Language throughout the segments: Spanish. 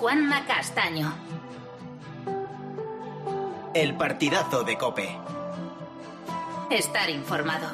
Juanma Castaño. El partidazo de COPE. Estar informado.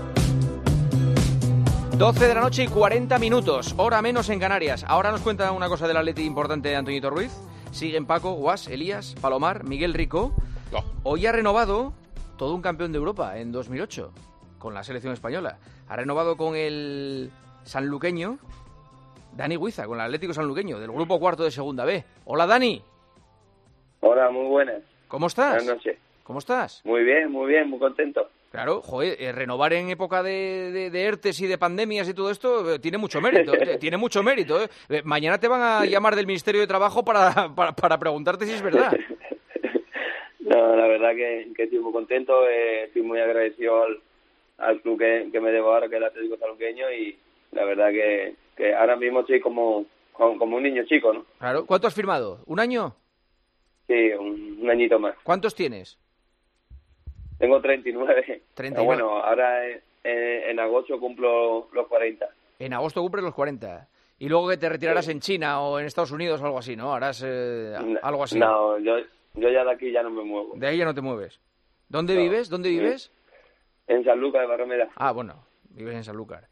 12 de la noche y 40 minutos, hora menos en Canarias. Ahora nos cuenta una cosa del Atleti importante de Antoñito Ruiz. Siguen Paco, Guas, Elías, Palomar, Miguel Rico. No. Hoy ha renovado todo un campeón de Europa en 2008 con la selección española. Ha renovado con el sanluqueño Dani Huiza, con el Atlético Sanluqueño, del grupo cuarto de Segunda B. Hola, Dani. Hola, muy buenas. ¿Cómo estás? Buenas noches. ¿Cómo estás? Muy bien, muy contento. Claro, joder, renovar en época de ERTES y de pandemias y todo esto tiene mucho mérito, tiene mucho mérito. Mañana te van a llamar del Ministerio de Trabajo para preguntarte si es verdad. No, la verdad que estoy muy contento, estoy muy agradecido al club que me debo ahora, que es el Atlético Sanluqueño, y la verdad que ahora mismo estoy como un niño chico, ¿no? Claro, ¿cuánto has firmado? ¿Un año? Sí, un añito más. ¿Cuántos tienes? Tengo 39. 39. Bueno, ahora en agosto cumplo los 40. En agosto cumples los 40. Y luego que te retirarás en China o en Estados Unidos o algo así, ¿no? Harás algo así. No, yo ya de aquí ya no me muevo. De ahí ya no te mueves. ¿Dónde No. vives? ¿Dónde vives? En Sanlúcar de Barrameda. Ah, bueno, vives en Sanlúcar.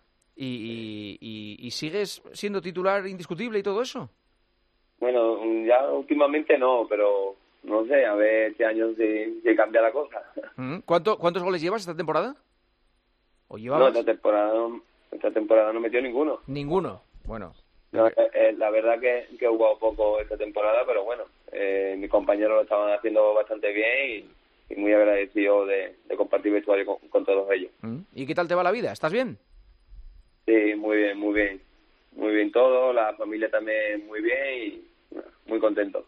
¿Y sigues siendo titular indiscutible y todo eso? Bueno, ya últimamente no, pero no sé, a ver este año si cambia la cosa. ¿Cuántos goles llevas esta temporada? ¿O No, llevabas? esta temporada no metió ninguno. Ninguno. Bueno. No, la verdad que he jugado poco esta temporada, pero bueno, mis compañeros lo estaban haciendo bastante bien y muy agradecido de compartir vestuario con todos ellos. ¿Y qué tal te va la vida? ¿Estás bien? Sí, muy bien, muy bien. Muy bien todo, la familia también muy bien y muy contento.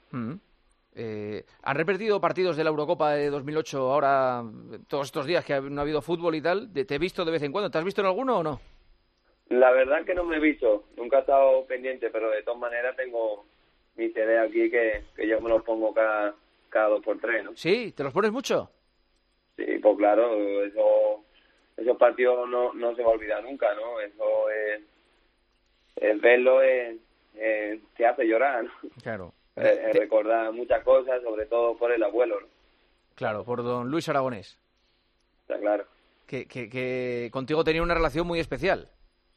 ¿Han repetido partidos de la Eurocopa de 2008 ahora, todos estos días que no ha habido fútbol y tal? ¿Te he visto de vez en cuando? ¿Te has visto en alguno o no? La verdad que no me he visto, nunca he estado pendiente, pero de todas maneras tengo mi CD aquí que yo me los pongo cada 2x3, ¿no? ¿Sí? ¿Te los pones mucho? Sí, pues claro, esos partidos no se va a olvidar nunca, ¿no? Eso es... El verlo te hace llorar, ¿no? Claro. Recordar muchas cosas, sobre todo por el abuelo, ¿no? Claro, por don Luis Aragonés. Está claro. Que contigo tenía una relación muy especial.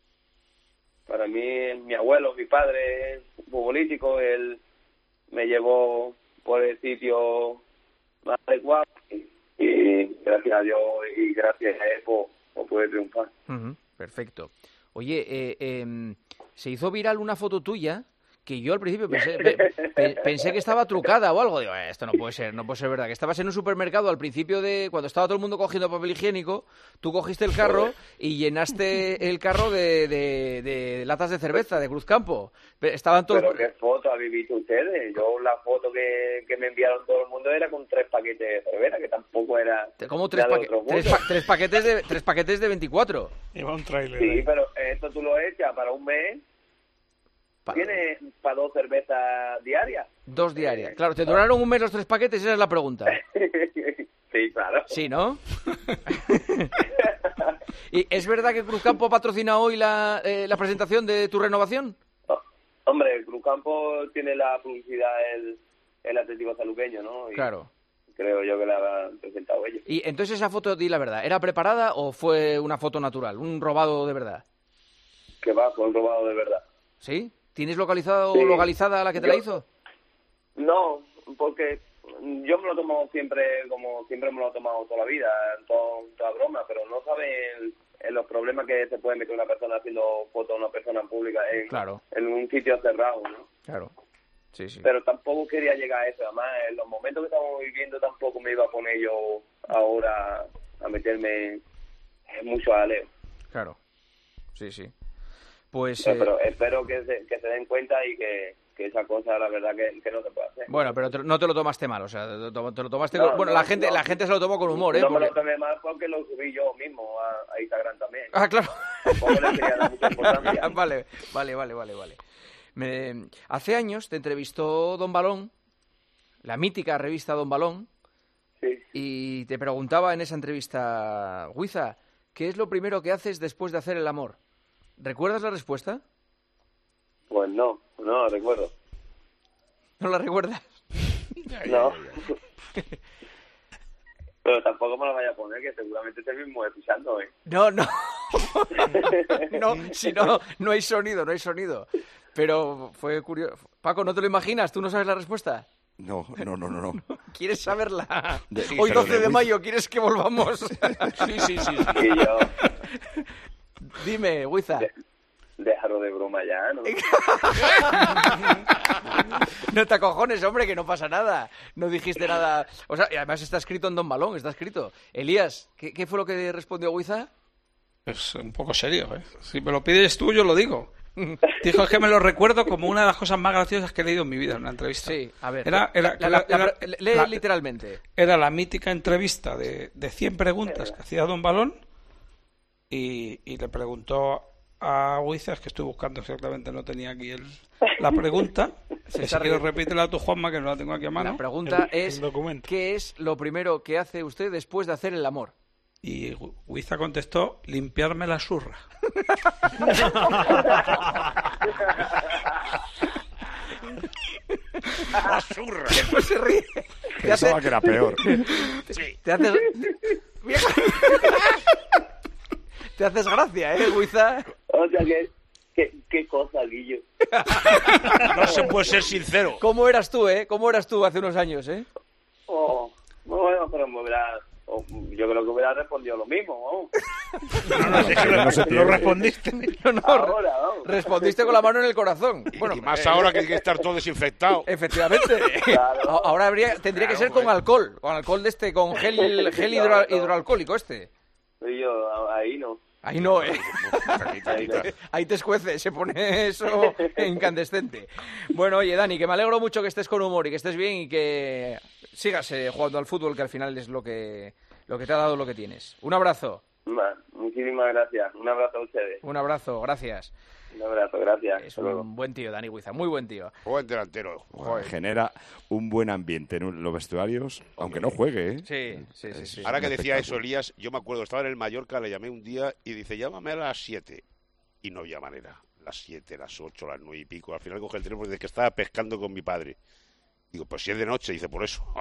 Para mí, mi abuelo, mi padre es futbolístico, él me llevó por el sitio más adecuado y gracias a Dios y gracias a él pues pude triunfar. Perfecto. Oye, se hizo viral una foto tuya que yo al principio pensé que estaba trucada o algo. Digo, esto no puede ser verdad. Que estabas en un supermercado al principio cuando estaba todo el mundo cogiendo papel higiénico, tú cogiste el carro y llenaste el carro de latas de cerveza, de Cruzcampo. Estaban todos... ¿Pero qué foto habéis visto ustedes? Yo la foto que me enviaron todo el mundo era con 3 paquetes de cerveza, que tampoco era... ¿Cómo tres paquetes de 24? Lleva un tráiler. Sí, pero esto tú lo echas para un mes... ¿Tienes para 2 cervezas diarias? 2 diarias. Claro, ¿te duraron un mes los 3 paquetes? Esa es la pregunta. Sí, claro. Sí, ¿no? ¿Y es verdad que Cruzcampo patrocina hoy la presentación de tu renovación? Hombre, el Cruzcampo tiene la publicidad el Atlético Sanluqueño, ¿no? Y claro. Creo yo que la han presentado ellos. Y entonces esa foto, di la verdad, ¿era preparada o fue una foto natural? ¿Un robado de verdad? Que va, fue un robado de verdad. ¿Sí? ¿Tienes localizada la que te la hizo? No, porque yo me lo he tomado siempre, como siempre me lo he tomado toda la vida, en toda broma, pero no saben los problemas que se puede meter una persona haciendo fotos a una persona pública en un sitio cerrado, ¿no? Claro, sí. Pero tampoco quería llegar a eso, además en los momentos que estamos viviendo tampoco me iba a poner yo ahora a meterme mucho aleo. Claro, sí. Pues, pero espero que se den cuenta y que esa cosa, la verdad, que no se puede hacer. Bueno, pero no te lo tomaste mal, o sea, te lo tomaste... la gente se lo tomó con humor, ¿eh? No me lo tomé mal porque lo subí yo mismo a Instagram también. Ah, claro. Tampoco le quería dar mucha importancia. Vale. Hace años te entrevistó Don Balón, la mítica revista Don Balón, sí. Y te preguntaba en esa entrevista, Huiza, ¿qué es lo primero que haces después de hacer el amor? ¿Recuerdas la respuesta? Pues no recuerdo. ¿No la recuerdas? No. Pero tampoco me lo vaya a poner, que seguramente esté mismo escuchando, ¿eh? No. No, si no hay sonido. Pero fue curioso. Paco, ¿no te lo imaginas? ¿Tú no sabes la respuesta? No. ¿Quieres saberla? Sí, Hoy pero 12 de mayo, ¿quieres que volvamos? Sí. Y yo... Dime, Huiza. Déjalo de broma ya, ¿no? No te acojones, hombre, que no pasa nada. No dijiste nada. O sea, y además está escrito en Don Balón, está escrito. Elías, ¿qué fue lo que respondió Huiza? Es un poco serio, ¿eh? Si me lo pides tú, yo lo digo. Dijo que me lo recuerdo como una de las cosas más graciosas que he leído en mi vida en una entrevista. Sí, a ver. Lee literalmente. Era la mítica entrevista de 100 preguntas que hacía Don Balón y le preguntó a Huiza, es que estoy buscando exactamente, no tenía aquí la pregunta. Si quieres repítela a tu, Juanma, que no la tengo aquí a mano. La pregunta es, ¿qué es lo primero que hace usted después de hacer el amor? Y Huiza contestó, limpiarme la surra. ¡La surra! No se ríe. Pensaba que era peor. Te haces... Te haces gracia, Huiza. O sea, qué cosa, Guillo. No se puede ser sincero. ¿Cómo eras tú, ¿Cómo eras tú hace unos años, Oh, bueno, pero yo creo que hubiera respondido lo mismo, No respondiste. Ahora, vamos. Respondiste con la mano en el corazón. Bueno, Y más ahora que hay que estar todo desinfectado. Efectivamente. Claro. Ahora tendría que ser con alcohol de con gel hidroalcohólico Y yo, ahí no. Ahí no, Ahí no. Ahí te escuece, se pone eso incandescente. Bueno, oye, Dani, que me alegro mucho que estés con humor y que estés bien y que sigas jugando al fútbol, que al final es lo que te ha dado lo que tienes. Un abrazo. Muchísimas gracias. Un abrazo a ustedes. Un abrazo, gracias. Un abrazo, gracias. Es un buen tío, Dani Huiza, muy buen tío. Buen delantero. Joder, genera un buen ambiente en los vestuarios, aunque no juegue, ¿eh? Sí. Ahora que decía eso, Elías, yo me acuerdo, estaba en el Mallorca, le llamé un día y dice, llámame a las 7. Y no había manera. Las 7, las 8, las 9 y pico. Al final coge el teléfono desde que estaba pescando con mi padre. Digo, pues si es de noche, dice, por eso.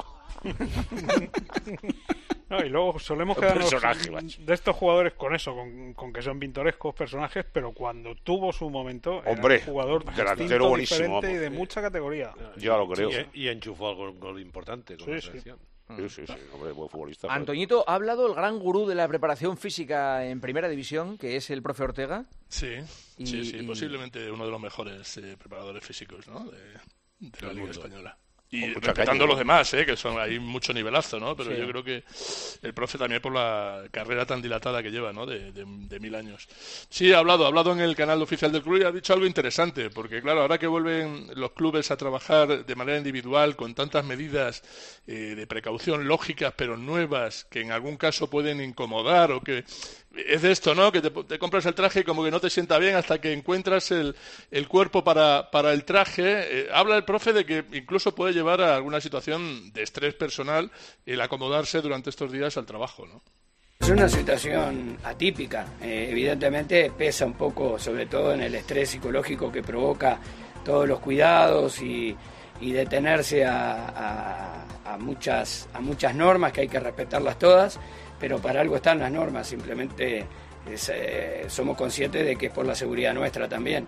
No, y luego solemos quedarnos de estos jugadores con eso, con que son pintorescos personajes, pero cuando tuvo su momento era un jugador delantero buenísimo, diferente y de mucha categoría. Yo lo creo. Y enchufó algún gol importante con la selección. Sí, hombre, buen futbolista. Antoñito, ¿ha hablado el gran gurú de la preparación física en Primera División, que es el profe Ortega? Sí, posiblemente uno de los mejores preparadores físicos, ¿no? de la Liga Española. Y respetando a los demás, que hay mucho nivelazo, ¿no? Pero yo creo que el profe también por la carrera tan dilatada que lleva, ¿no? De 1000 años. Sí, ha hablado en el canal oficial del club y ha dicho algo interesante, porque claro, ahora que vuelven los clubes a trabajar de manera individual con tantas medidas de precaución lógicas pero nuevas que en algún caso pueden incomodar o que es de esto, ¿no? Que te compras el traje y como que no te sienta bien hasta que encuentras el cuerpo para el traje. Habla el profe de que incluso puede llevar a alguna situación de estrés personal el acomodarse durante estos días al trabajo, ¿no? Es una situación atípica. Evidentemente pesa un poco, sobre todo en el estrés psicológico que provoca todos los cuidados y detenerse a muchas normas que hay que respetarlas todas. Pero para algo están las normas, simplemente somos conscientes de que es por la seguridad nuestra también.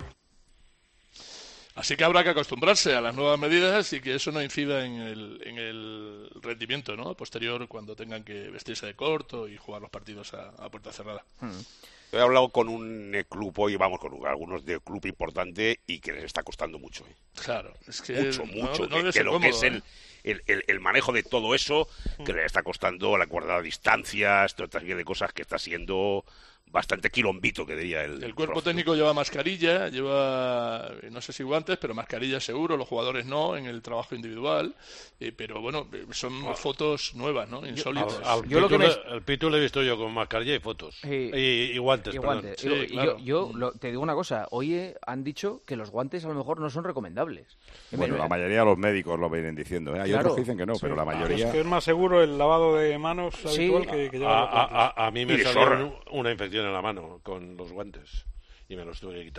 Así que habrá que acostumbrarse a las nuevas medidas y que eso no incida en el rendimiento, ¿no? Posterior, cuando tengan que vestirse de corto y jugar los partidos a puerta cerrada. He hablado con un club hoy, con algunos de club importante y que les está costando mucho. Claro, es que mucho, no que lo cómodo, que es el manejo de todo eso, que les está costando la guardar distancias, toda esta serie de cosas que está siendo bastante quilombito, que diría el cuerpo profe. técnico lleva mascarilla, lleva, no sé si guantes, pero mascarilla seguro, los jugadores no, en el trabajo individual, pero bueno, son fotos nuevas, ¿no? Insólitas. Al Pitu le he visto yo con mascarilla y fotos. Y guantes, perdón. Sí, claro. Yo te digo una cosa, hoy han dicho que los guantes a lo mejor no son recomendables. Bueno, la mayoría de los médicos lo vienen diciendo, Hay otros que dicen que no, pero la mayoría... Es que es más seguro el lavado de manos habitual que llevar a mí me salió una infección en la mano con los guantes y me los tuve que quitar.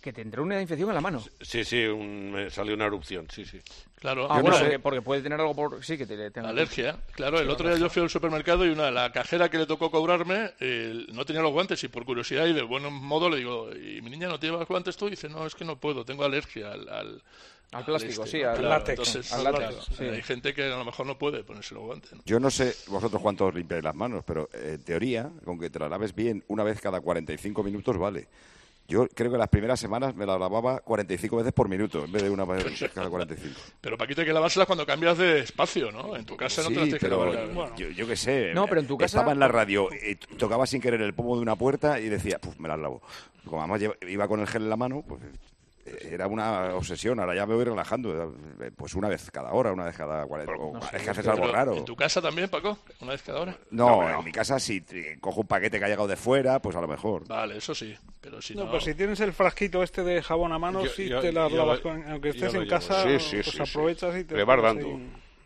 que te entró una infección en la mano. Sí, me salió una erupción, sí. Claro. Bueno, porque puede tener algo sí que te tenga alergia. Claro, el otro día yo fui al supermercado y la cajera que le tocó cobrarme no tenía los guantes y por curiosidad y de buen modo le digo, ¿y mi niña no lleva los guantes tú? Y dice, no, es que no puedo, tengo alergia al plástico, al látex. Entonces, al látex, sí. Hay gente que a lo mejor no puede ponerse los guantes, ¿no? Yo no sé vosotros cuántos limpiáis las manos, pero en teoría, con que te las laves bien una vez cada 45 minutos vale. Yo creo que las primeras semanas me las lavaba 45 veces por minuto, en vez de una vez cada 45. Pero Paquito, hay que lavárselas cuando cambias de espacio, ¿no? En tu casa no te las tienes que lavar. Bueno. Yo qué sé. No, pero en tu casa... Estaba en la radio, tocaba sin querer el pomo de una puerta y decía, me las lavo. Como además iba con el gel en la mano, pues era una obsesión. Ahora ya me voy relajando. Pues una vez cada hora, una vez cada 40. Es que haces algo raro. ¿En tu casa también, Paco? ¿Una vez cada hora? No, en mi casa si cojo un paquete que ha llegado de fuera, pues a lo mejor. Vale, eso sí. Pero si no... pues si tienes el frasquito este de jabón a mano, sí te las lavas. Aunque estés en casa, pues aprovechas y te... Le vas dando.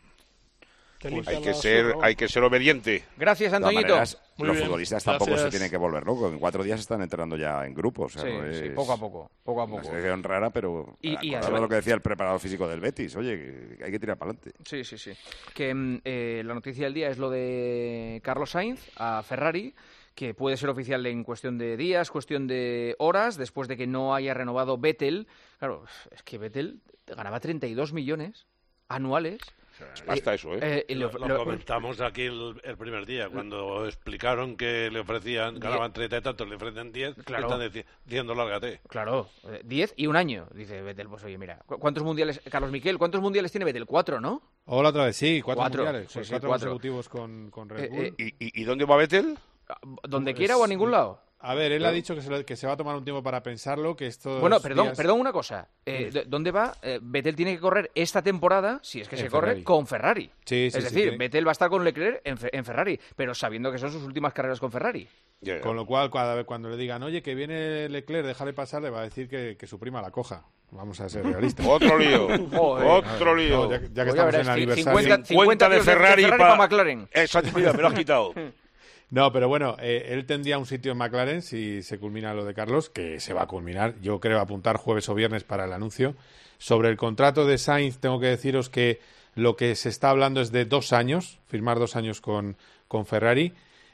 Pues hay que ser obediente. Gracias, Antoñito. Los futbolistas tampoco se tienen que volver locos. En 4 días están entrenando ya en grupos. O sea, sí, poco a poco. Una selección rara, pero y lo que decía el preparador físico del Betis. Oye, que hay que tirar para adelante. Sí. Que la noticia del día es lo de Carlos Sainz a Ferrari, que puede ser oficial en cuestión de días, cuestión de horas, después de que no haya renovado Vettel. Claro, es que Vettel ganaba 32 millones anuales. Es pasta eso, ¿eh? Lo comentamos aquí el primer día, cuando explicaron que le ofrecían, ganaban 30 y tantos, le ofrecen 10, claro. Están diciendo lárgate. Claro, 10 y un año, dice Vettel. Pues oye, mira, ¿cuántos mundiales, Carlos Miquel, cuántos mundiales tiene Vettel? 4, ¿no? Hola otra vez, sí, 4 mundiales. Sí, 4 consecutivos con Red Bull. ¿Y dónde va Vettel? Donde quiera o a ningún lado. A ver, él ha dicho que se va a tomar un tiempo para pensarlo, que esto... Bueno, perdón una cosa. ¿Dónde va? Vettel tiene que correr esta temporada, si es que se corre, con Ferrari. Sí, es decir, Vettel va a estar con Leclerc en Ferrari, pero sabiendo que son sus últimas carreras con Ferrari. Yeah. Con lo cual, cuando le digan, oye, que viene Leclerc, déjale pasar, le va a decir que su prima la coja. Vamos a ser realistas. Otro lío. Otro lío. No, ya que estamos en el aniversario. 50 de Ferrari para McLaren. Exacto, mira, me lo has quitado. No, pero bueno, él tendría un sitio en McLaren si se culmina lo de Carlos, que se va a culminar. Yo creo apuntar jueves o viernes para el anuncio. Sobre el contrato de Sainz, tengo que deciros que lo que se está hablando es de 2 años, firmar 2 años con Ferrari.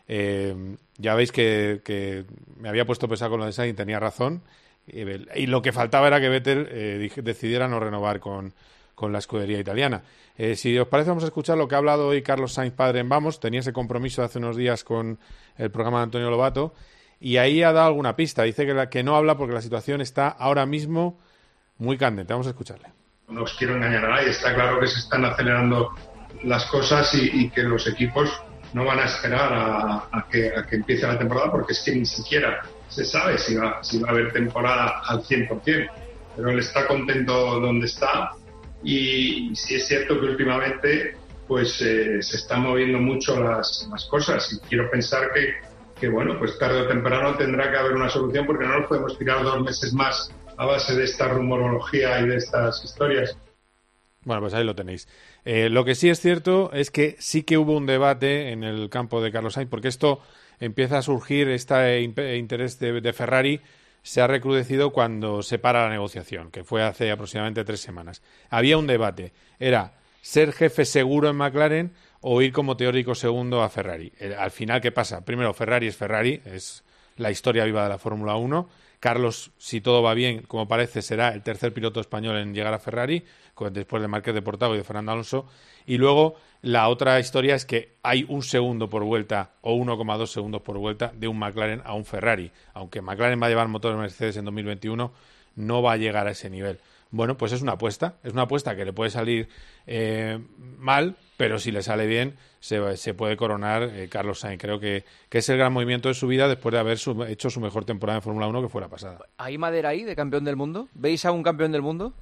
Ya veis que me había puesto pesado con lo de Sainz y tenía razón. Y lo que faltaba era que Vettel decidiera no renovar con la escudería italiana. Si os parece, vamos a escuchar lo que ha hablado hoy Carlos Sainz padre en Vamos. Tenía ese compromiso hace unos días con el programa de Antonio Lobato y ahí ha dado alguna pista. Dice que no habla porque la situación está ahora mismo muy candente. Vamos a escucharle. No os quiero engañar a nadie. Está claro que se están acelerando las cosas y que los equipos no van a esperar a que empiece la temporada, porque es que ni siquiera se sabe si va a haber temporada al 100%. Pero él está contento donde está. Y sí es cierto que últimamente pues se están moviendo mucho las cosas y quiero pensar que bueno, pues tarde o temprano tendrá que haber una solución, porque no nos podemos tirar 2 meses más a base de esta rumorología y de estas historias. Bueno, pues ahí lo tenéis. Lo que sí es cierto es que sí que hubo un debate en el campo de Carlos Sainz, porque esto empieza a surgir, este interés de Ferrari se ha recrudecido cuando se para la negociación, que fue hace aproximadamente 3 semanas. Había un debate, era ser jefe seguro en McLaren o ir como teórico segundo a Ferrari. Al final, ¿qué pasa? Primero, Ferrari, es la historia viva de la Fórmula 1. Carlos, si todo va bien, como parece, será el tercer piloto español en llegar a Ferrari, después de Márquez de Portago y de Fernando Alonso. Y luego, la otra historia es que hay 1 segundo por vuelta o 1,2 segundos por vuelta de un McLaren a un Ferrari. Aunque McLaren va a llevar motor Mercedes en 2021, no va a llegar a ese nivel. Bueno, pues es una apuesta que le puede salir mal, pero si le sale bien se puede coronar Carlos Sainz. Creo que es el gran movimiento de su vida después de haber hecho su mejor temporada en Fórmula 1, que fue la pasada. ¿Hay madera ahí de campeón del mundo? ¿Veis a un campeón del mundo?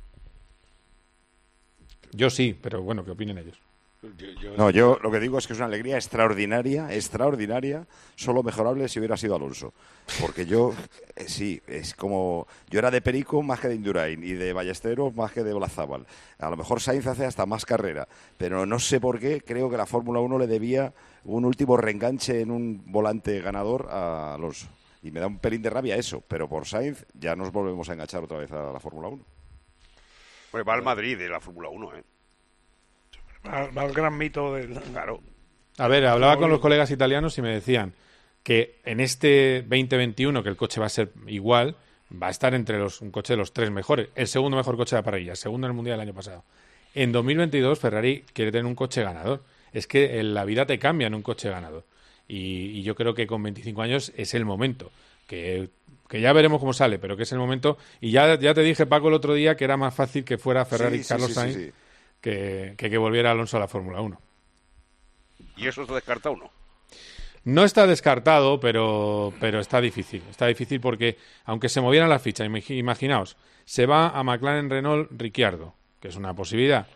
Yo sí, pero bueno, ¿qué opinen ellos? No, yo lo que digo es que es una alegría extraordinaria, solo mejorable si hubiera sido Alonso. Porque yo, sí, es como... Yo era de Perico más que de Indurain y de Ballesteros más que de Olazábal. A lo mejor Sainz hace hasta más carrera, pero no sé por qué creo que la Fórmula 1 le debía un último reenganche en un volante ganador a Alonso. Y me da un pelín de rabia eso, pero por Sainz ya nos volvemos a enganchar otra vez a la Fórmula 1. Pues va al Madrid de la Fórmula 1, Va al gran mito del... Claro. A ver, hablaba con los colegas italianos y me decían que en este 2021, que el coche va a ser igual, va a estar entre un coche de los 3 mejores, el segundo mejor coche de la parrilla, el segundo en el Mundial del año pasado. En 2022 Ferrari quiere tener un coche ganador. Es que en la vida te cambia en un coche ganador. Y yo creo que con 25 años es el momento. Que ya veremos cómo sale, pero que es el momento. Y ya te dije, Paco, el otro día que era más fácil que fuera Ferrari Carlos Sainz que volviera Alonso a la Fórmula 1. ¿Y eso está descartado o no? No está descartado, pero está difícil. Está difícil porque, aunque se movieran las fichas, imaginaos, se va a McLaren Renault Ricciardo, que es una posibilidad.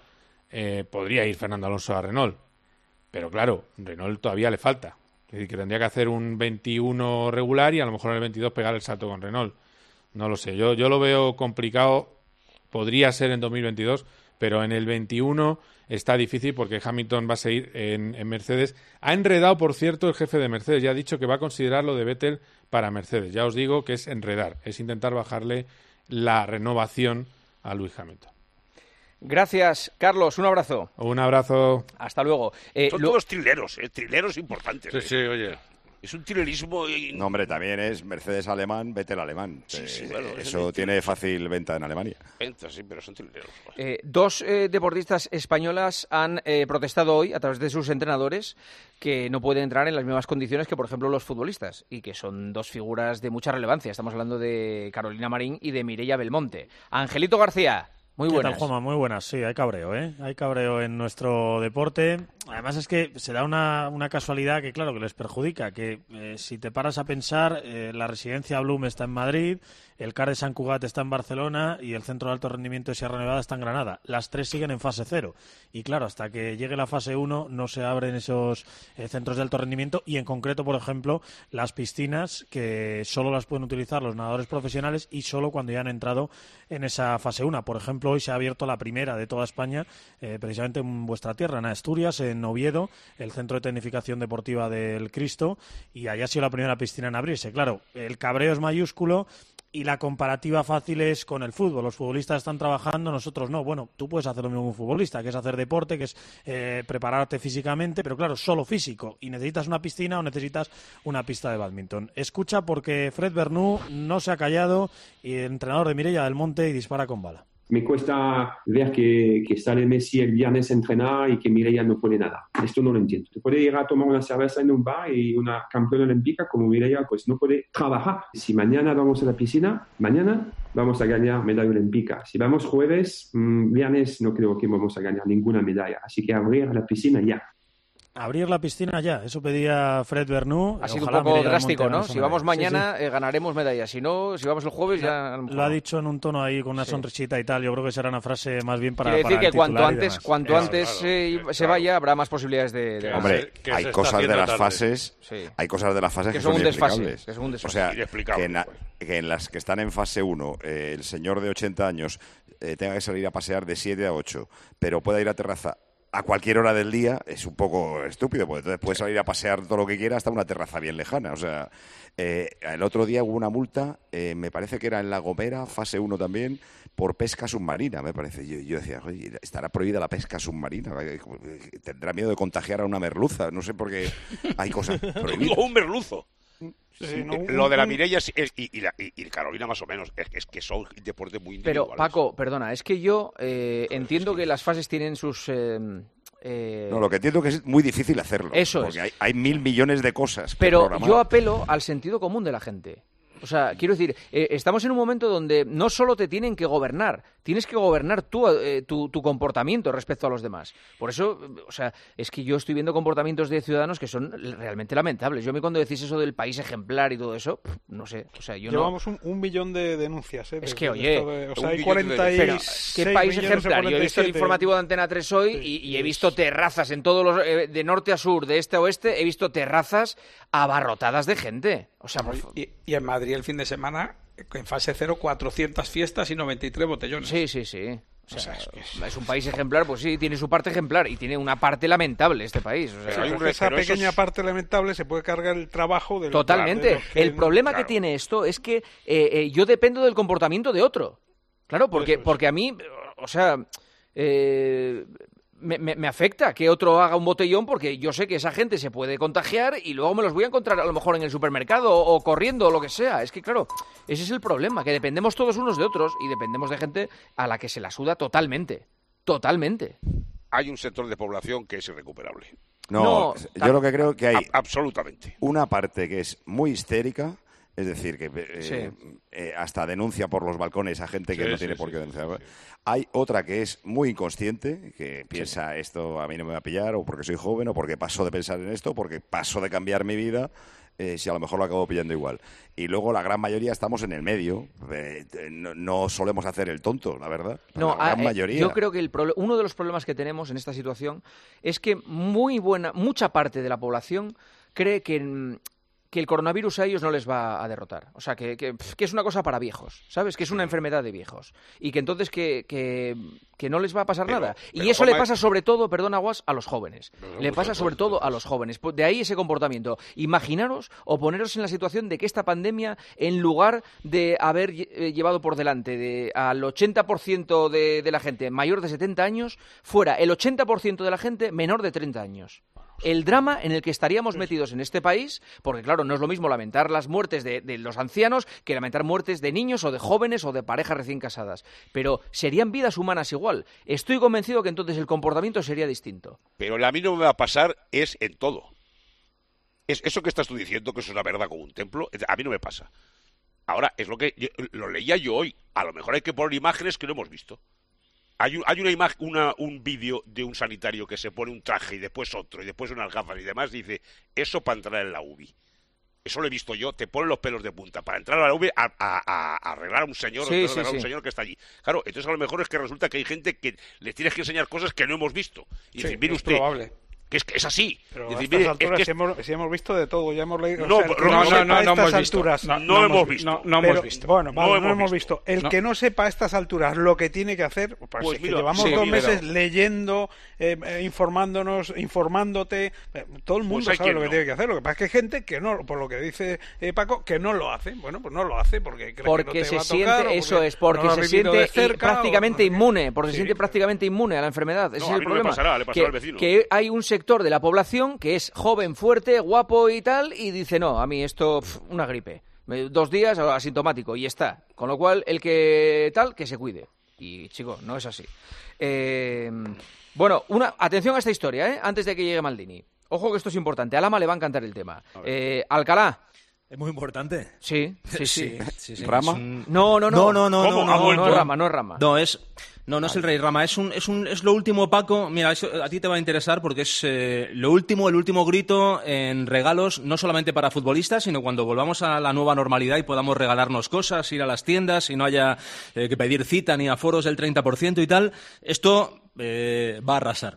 Podría ir Fernando Alonso a Renault, pero claro, Renault todavía le falta. Es decir, que tendría que hacer un 21 regular y a lo mejor en el 22 pegar el salto con Renault. No lo sé, yo lo veo complicado. Podría ser en 2022, pero en el 21 está difícil porque Hamilton va a seguir en Mercedes. Ha enredado, por cierto, el jefe de Mercedes. Ya ha dicho que va a considerar lo de Vettel para Mercedes. Ya os digo que es enredar, es intentar bajarle la renovación a Lewis Hamilton. Gracias, Carlos. Un abrazo. Un abrazo. Hasta luego. Son todos trileros importantes. Sí, oye. Es un trilerismo. No, hombre, también es Mercedes alemán, Vettel alemán. Bueno, eso tiene fácil venta en Alemania. Venta, sí, pero son trileros. Dos deportistas españolas han protestado hoy a través de sus entrenadores que no pueden entrar en las mismas condiciones que, por ejemplo, los futbolistas, y que son dos figuras de mucha relevancia. Estamos hablando de Carolina Marín y de Mireia Belmonte. Angelito García. Muy buenas. ¿Qué tal, Juanma? Muy buenas. Sí, hay cabreo, ¿eh? Hay cabreo en nuestro deporte. Además es que se da una casualidad que, claro, que les perjudica. Que si te paras a pensar, la residencia Bloom está en Madrid, el CAR de Sant Cugat está en Barcelona y el Centro de Alto Rendimiento de Sierra Nevada está en Granada. Las tres siguen en fase 0. Y claro, hasta que llegue la fase 1 no se abren esos centros de alto rendimiento y en concreto, por ejemplo, las piscinas que solo las pueden utilizar los nadadores profesionales y solo cuando ya han entrado en esa fase 1. Por ejemplo, hoy se ha abierto la primera de toda España, precisamente en vuestra tierra, en Asturias, en Oviedo, el Centro de Tecnificación Deportiva del Cristo, y allá ha sido la primera piscina en abrirse. Claro, el cabreo es mayúsculo y la comparativa fácil es con el fútbol. Los futbolistas están trabajando, nosotros no. Bueno, tú puedes hacer lo mismo que un futbolista, que es hacer deporte, que es prepararte físicamente, pero claro, solo físico. Y necesitas una piscina o necesitas una pista de bádminton. Escucha, porque Fred Vernou no se ha callado, y el entrenador de Mireia Belmonte, y dispara con bala. Me cuesta ver que sale Messi el viernes a entrenar y que Mireia no pone nada. Esto no lo entiendo. Te puede ir a tomar una cerveza en un bar y una campeona olímpica como Mireia pues no puede trabajar. Si mañana vamos a la piscina, mañana vamos a ganar medalla olímpica. Si vamos jueves, viernes no creo que vamos a ganar ninguna medalla. Así que abrir la piscina ya. Abrir la piscina ya, eso pedía Fred Vernou. Ha sido un poco drástico, ¿no? Si vamos mañana, ganaremos medallas. Si no, si vamos el jueves, ya... Lo ha dicho en un tono ahí con una sonrisita y tal. Yo creo que será una frase más bien para... Quiere decir que cuanto antes se vaya, habrá más posibilidades de... Hombre, hay cosas de las fases... Hay cosas de las fases que son inexplicables. O sea, que en las que están en fase 1, el señor de 80 años tenga que salir a pasear de 7 a 8, pero pueda ir a terraza a cualquier hora del día, es un poco estúpido, porque entonces puedes salir a pasear todo lo que quiera hasta una terraza bien lejana. O sea, el otro día hubo una multa, me parece que era en La Gomera, fase 1 también, por pesca submarina, me parece. Yo decía, oye, ¿estará prohibida la pesca submarina? ¿Tendrá miedo de contagiar a una merluza? No sé, por qué hay cosas prohibidas. ¡O un merluzo! Lo de la Mireia y Carolina más o menos es que son deportes muy individuales. Pero Paco, perdona, es que yo entiendo que las fases tienen sus... No, lo que entiendo que es muy difícil hacerlo. Eso porque es. Hay 1.000 millones de cosas. Pero yo apelo al sentido común de la gente. O sea, quiero decir, estamos en un momento donde no solo te tienen que gobernar, tienes que gobernar tú tu comportamiento respecto a los demás. Por eso, o sea, es que yo estoy viendo comportamientos de ciudadanos que son realmente lamentables. Yo a mí cuando decís eso del país ejemplar y todo eso, no sé, o sea, yo Llevamos un millón de denuncias, Es que, oye, o sea, hay 46 pero, ¿qué país ejemplar? Yo he visto el informativo de Antena 3 hoy y he visto terrazas en todos los... de norte a sur, de este a oeste, he visto terrazas abarrotadas de gente. O sea, y en Madrid el fin de semana, en fase 0, 400 fiestas y 93 botellones. Sí. O sea, es un país ejemplar, pues sí, tiene su parte ejemplar y tiene una parte lamentable este país. O sea, esa pequeña parte lamentable se puede cargar el trabajo del... Totalmente. El problema que tiene esto es que yo dependo del comportamiento de otro. Claro, porque a mí, o sea... Me afecta que otro haga un botellón porque yo sé que esa gente se puede contagiar y luego me los voy a encontrar a lo mejor en el supermercado o corriendo o lo que sea. Es que, claro, ese es el problema, que dependemos todos unos de otros y dependemos de gente a la que se la suda totalmente. Totalmente. Hay un sector de población que es irrecuperable. No, yo lo que creo que hay... Absolutamente. Una parte que es muy histérica... Es decir, que hasta denuncia por los balcones a gente que no tiene por qué denunciar. Hay otra que es muy inconsciente, que piensa esto a mí no me va a pillar, o porque soy joven, o porque paso de pensar en esto, porque paso de cambiar mi vida, si a lo mejor lo acabo pillando igual. Y luego la gran mayoría estamos en el medio. No solemos hacer el tonto, la verdad. No, la gran mayoría. Yo creo que uno de los problemas que tenemos en esta situación es que mucha parte de la población cree que el coronavirus a ellos no les va a derrotar. O sea, que es una cosa para viejos, ¿sabes? Que es una enfermedad de viejos. Y que entonces que no les va a pasar nada. Y eso le pasa sobre todo, perdona, Guas, a los jóvenes. Le pasa sobre todo a los jóvenes. De ahí ese comportamiento. Imaginaros o poneros en la situación de que esta pandemia, en lugar de haber llevado por delante al 80% de la gente mayor de 70 años, fuera el 80% de la gente menor de 30 años. El drama en el que estaríamos metidos en este país, porque claro, no es lo mismo lamentar las muertes de los ancianos que lamentar muertes de niños o de jóvenes o de parejas recién casadas. Pero serían vidas humanas igual. Estoy convencido que entonces el comportamiento sería distinto. Pero a mí no me va a pasar es en todo. Eso que estás tú diciendo, que eso es una verdad como un templo, a mí no me pasa. Ahora, es lo que lo leía yo hoy. A lo mejor hay que poner imágenes que no hemos visto. Hay una imagen, un vídeo de un sanitario que se pone un traje y después otro y después unas gafas y demás, dice, eso para entrar en la UBI. Eso lo he visto yo, te ponen los pelos de punta para entrar a la UBI a arreglar a un señor, un señor que está allí. Claro, entonces a lo mejor es que resulta que hay gente que les tienes que enseñar cosas que no hemos visto. Y decir, mire usted, probable. Que es así. Pero decir, a estas alturas si hemos visto de todo, ya hemos leído. No hemos visto. Bueno, vale, no hemos visto. El que no sepa a estas alturas lo que tiene que hacer, pues mira, llevamos 2 meses leyendo, informándote. Todo el mundo sabe lo que tiene que hacer. Lo que pasa es que hay gente que no, por lo que dice Paco, que no lo hace. Bueno, pues no lo hace porque cree que no te va a tocar. Porque se siente prácticamente inmune. Porque se siente prácticamente inmune a la enfermedad. Ese es el problema. Le pasará al vecino. Que hay un sector de la población que es joven, fuerte, guapo y tal, y dice, no, a mí esto, una gripe. 2 días asintomático y está. Con lo cual, el que tal, que se cuide. Y, chicos, no es así. Bueno, atención a esta historia, antes de que llegue Maldini. Ojo que esto es importante. A Lama le va a encantar el tema. Alcalá. Es muy importante. Sí. ¿Rama? No es Rama. No es el Rey Rama, es lo último, Paco. Mira, eso a ti te va a interesar porque es el último grito en regalos, no solamente para futbolistas, sino cuando volvamos a la nueva normalidad y podamos regalarnos cosas, ir a las tiendas y no haya que pedir cita ni aforos del 30% y tal. Esto va a arrasar.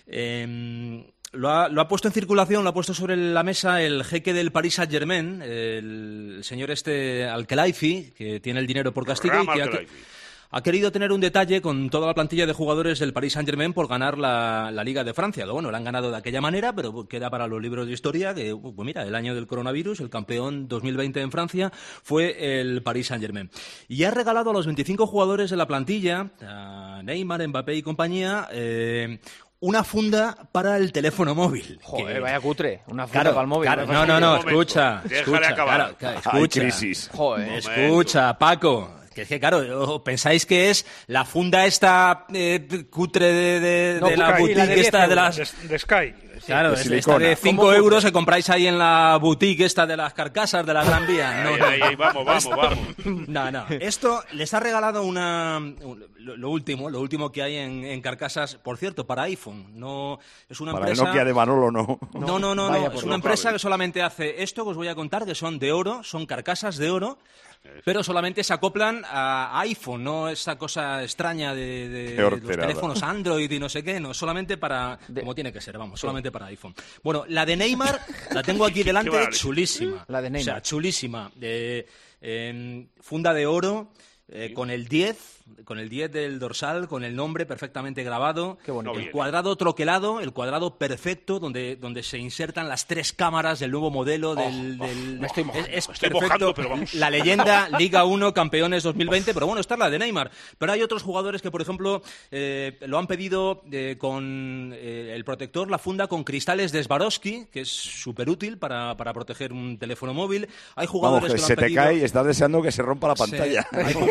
Lo ha puesto en circulación, lo ha puesto sobre la mesa el jeque del Paris Saint-Germain, el señor Al-Khelaifi, que tiene el dinero por castigo y que ha querido tener un detalle con toda la plantilla de jugadores del Paris Saint-Germain por ganar la Liga de Francia. Bueno, la han ganado de aquella manera, pero queda para los libros de historia que, pues mira, el año del coronavirus, el campeón 2020 en Francia, fue el Paris Saint-Germain. Y ha regalado a los 25 jugadores de la plantilla, a Neymar, Mbappé y compañía, una funda para el teléfono móvil. Joder, vaya cutre. Una funda para el móvil. No, escucha. Déjale acabar. Escucha. Crisis. Joder. Escucha, Paco. Que es que, claro, pensáis que es la funda esta cutre de la boutique esta de las... De Sky. Claro, esta de 5 euros que compráis ahí en la boutique esta de las carcasas de la Gran Vía. Vamos. No. Esto les ha regalado lo último que hay en carcasas, por cierto, para iPhone. No es una empresa. Para el Nokia de Manolo no. No. Es una empresa que solamente hace esto que os voy a contar, que son de oro, son carcasas de oro. Pero solamente se acoplan a iPhone, no esa cosa extraña de los teléfonos Android y no sé qué, no, solamente como tiene que ser, solamente para iPhone. Bueno, la de Neymar la tengo aquí delante, chulísima. La de Neymar. O sea, chulísima. Funda de oro. con el 10 del dorsal, con el nombre perfectamente grabado, Qué bonito. el cuadrado troquelado, el cuadrado perfecto, donde se insertan las 3 cámaras del nuevo modelo Me estoy mojando. Es estoy perfecto. mojando, pero vamos. La leyenda Liga 1 campeones 2020, pero bueno, está la de Neymar. Pero hay otros jugadores que, por ejemplo, lo han pedido con el protector, la funda con cristales de Swarovski, que es súper útil para proteger un teléfono móvil. Hay jugadores que lo han se te pedido... cae y estás deseando que se rompa la pantalla.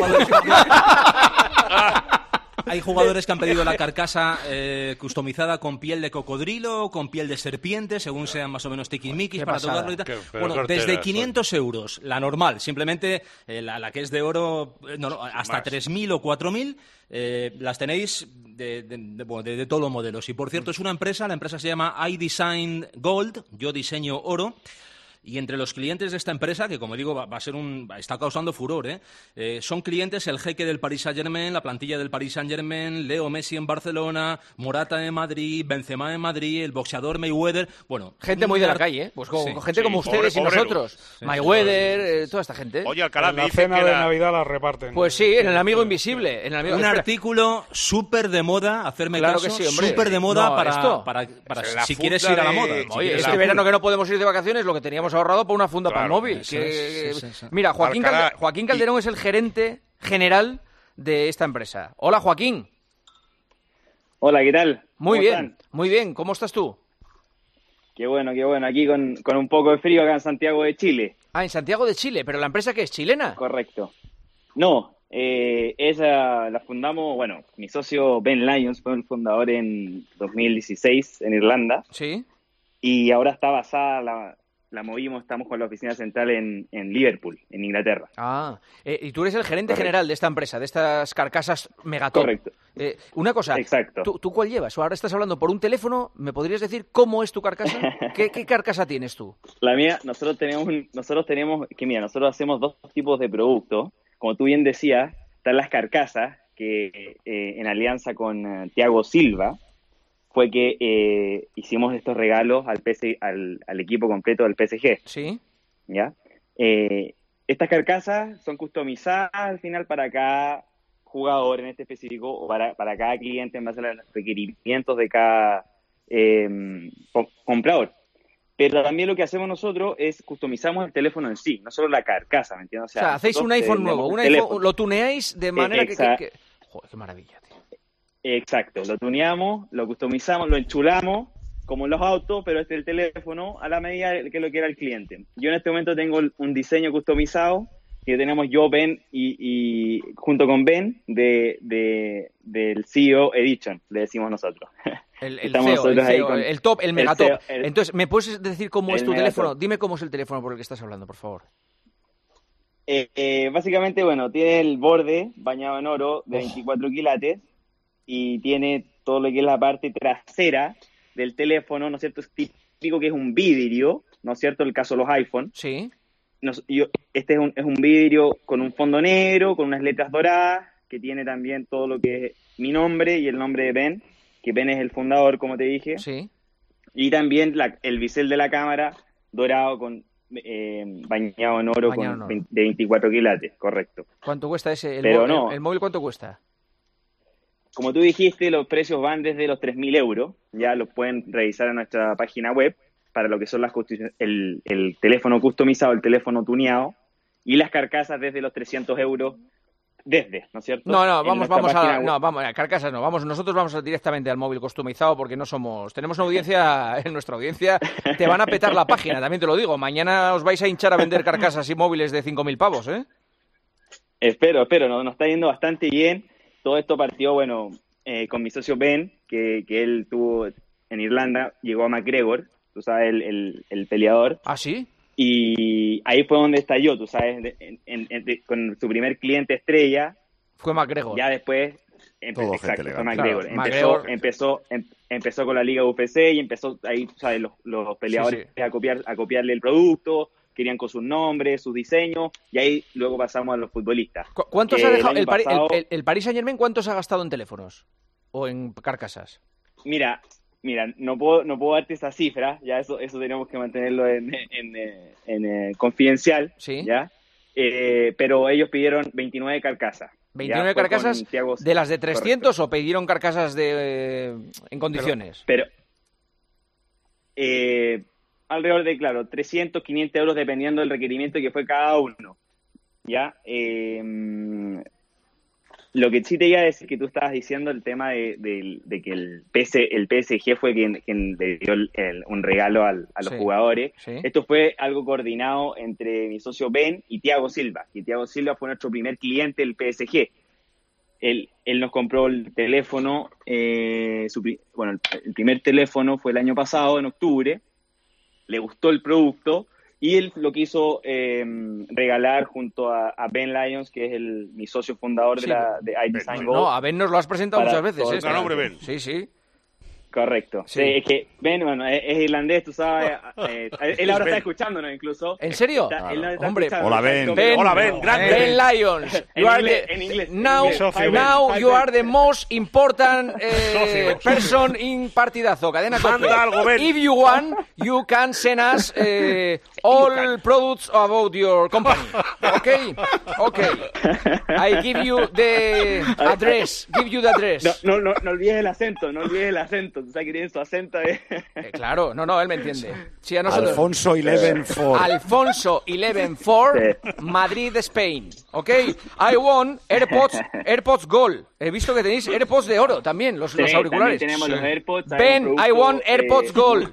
Hay jugadores que han pedido la carcasa customizada con piel de cocodrilo, con piel de serpiente, según sean más o menos tiquismiquis para tocarlo y tal. Bueno, desde 500 euros, la normal, simplemente la que es de oro, hasta 3.000 o 4.000, las tenéis de todos los modelos. Y por cierto, es una empresa, la empresa se llama iDesign Gold, yo diseño oro. Y entre los clientes de esta empresa, que como digo va a ser está causando furor, son clientes el jeque del Paris Saint-Germain, la plantilla del Paris Saint-Germain, Leo Messi en Barcelona, Morata en Madrid, Benzema en Madrid, el boxeador Mayweather, bueno... Gente muy de la calle, pues gente como ustedes y nosotros. Sí. Mayweather, toda esta gente. Oye, Alcalá, la cena de Navidad la reparten. Pues sí, en el Amigo Invisible. Un artículo súper de moda, hacerme claro caso, que sí, hombre. súper de moda No, para si quieres ir a la moda. Oye, este verano que no podemos ir de vacaciones, lo que teníamos ahorrado por una funda para el móvil. Sí. Mira, Joaquín Calderón es el gerente general de esta empresa. Hola, Joaquín. Hola, ¿qué tal? Muy bien. ¿Cómo estás tú? Qué bueno. Aquí con un poco de frío acá en Santiago de Chile. Ah, en Santiago de Chile, pero la empresa que es chilena. Correcto. No, esa la fundamos, bueno, mi socio Ben Lyons fue el fundador en 2016 en Irlanda. Sí. Y ahora está basada, la movimos, estamos con la oficina central en Liverpool, en Inglaterra. Ah, y tú eres el gerente general de esta empresa, de estas carcasas megatop. Correcto. Una cosa, exacto. ¿tú cuál llevas? Ahora estás hablando por un teléfono, ¿me podrías decir cómo es tu carcasa? ¿Qué carcasa tienes tú? La mía, nosotros hacemos 2 tipos de productos. Como tú bien decías, están las carcasas, que en alianza con Thiago Silva, fue que hicimos estos regalos al equipo completo del PSG. Sí. ¿Ya? Estas carcasas son customizadas al final para cada jugador en este específico, o para cada cliente en base a los requerimientos de cada comprador. Pero también lo que hacemos nosotros es customizamos el teléfono en sí, no solo la carcasa, ¿me entiendes? O sea hacéis un iPhone nuevo, lo tuneáis de manera que... Joder, qué maravilla, tío. Exacto, lo tuneamos, lo customizamos, lo enchulamos, como en los autos, pero el teléfono a la medida que lo quiera el cliente. Yo en este momento tengo un diseño customizado que tenemos yo, Ben, y junto con Ben, del CEO Edition, le decimos nosotros. El top, el megatop. Entonces, ¿me puedes decir cómo es tu teléfono? Dime cómo es el teléfono por el que estás hablando, por favor. Básicamente, bueno, tiene el borde bañado en oro de 24 quilates y tiene todo lo que es la parte trasera del teléfono, ¿no es cierto? Es típico que es un vidrio, ¿no es cierto? El caso de los iPhone. Sí. Este es un vidrio con un fondo negro, con unas letras doradas, que tiene también todo lo que es mi nombre y el nombre de Ben, que Ben es el fundador, como te dije. Sí. Y también el bisel de la cámara dorado con bañado en oro de 24 quilates, correcto. ¿Cuánto cuesta ese? ¿El móvil cuánto cuesta? Como tú dijiste, los precios van desde los 3.000 euros, ya los pueden revisar en nuestra página web, para lo que son el teléfono customizado, el teléfono tuneado, y las carcasas desde los 300 euros, ¿no es cierto? Carcasas no, nosotros vamos directamente al móvil customizado porque tenemos una audiencia, en nuestra audiencia, te van a petar la página, también te lo digo, mañana os vais a hinchar a vender carcasas y móviles de 5.000 pavos, ¿eh? Espero, nos está yendo bastante bien. Todo esto partió, con mi socio Ben, que él tuvo en Irlanda, llegó a McGregor, tú sabes, el peleador. ¿Ah, sí? Y ahí fue donde estalló, tú sabes, con su primer cliente estrella. Fue McGregor. Ya después, fue McGregor. Claro, empezó con la Liga UFC y empezó ahí, tú sabes, los peleadores a copiarle el producto, querían con sus nombres, sus diseños, y ahí luego pasamos a los futbolistas. ¿Cuántos ha dejado el Paris Saint-Germain? ¿Cuántos ha gastado en teléfonos o en carcasas? Mira, no puedo darte esa cifra, ya eso tenemos que mantenerlo en confidencial, ¿sí? ¿ya? pero ellos pidieron 29 carcasas. 29 carcasas de las de 300 correcto. ¿O pidieron carcasas en condiciones? Pero alrededor de, claro, 300, 500 euros dependiendo del requerimiento que fue cada uno. ¿Ya? Lo que sí te iba a decir que tú estabas diciendo el tema de que el PSG fue quien le dio un regalo a los jugadores. Sí. Esto fue algo coordinado entre mi socio Ben y Thiago Silva. Y Thiago Silva fue nuestro primer cliente del PSG. Él nos compró el teléfono, el primer teléfono fue el año pasado, en octubre. Le gustó el producto. Y él lo quiso regalar junto a Ben Lyons, que es mi socio fundador de iDesign Gold. No, a Ben nos lo has presentado muchas veces. ¿Gran nombre Ben? Sí. Correcto. Sí. Es que Ben, es irlandés, tú sabes. Él ahora está escuchándonos incluso. ¿En serio? Hombre, hola Ben. Hola Ben, grande. Ben Lyons. En inglés. Now you are the most important person in Partidazo. Cadena COPE. Manda algo, Ben. If you want, you can send us all products about your company. Okay. I give you the address. No olvides el acento. Tú sabes que tiene su acento. Claro, no, él me entiende. Sí, a nosotros. Alfonso 11-4. Alfonso 11-4, sí. Madrid, Spain. ¿Ok? I want AirPods Gold. He visto que tenéis AirPods de oro también, los auriculares. Tenemos los AirPods. Ben, I want AirPods Gold.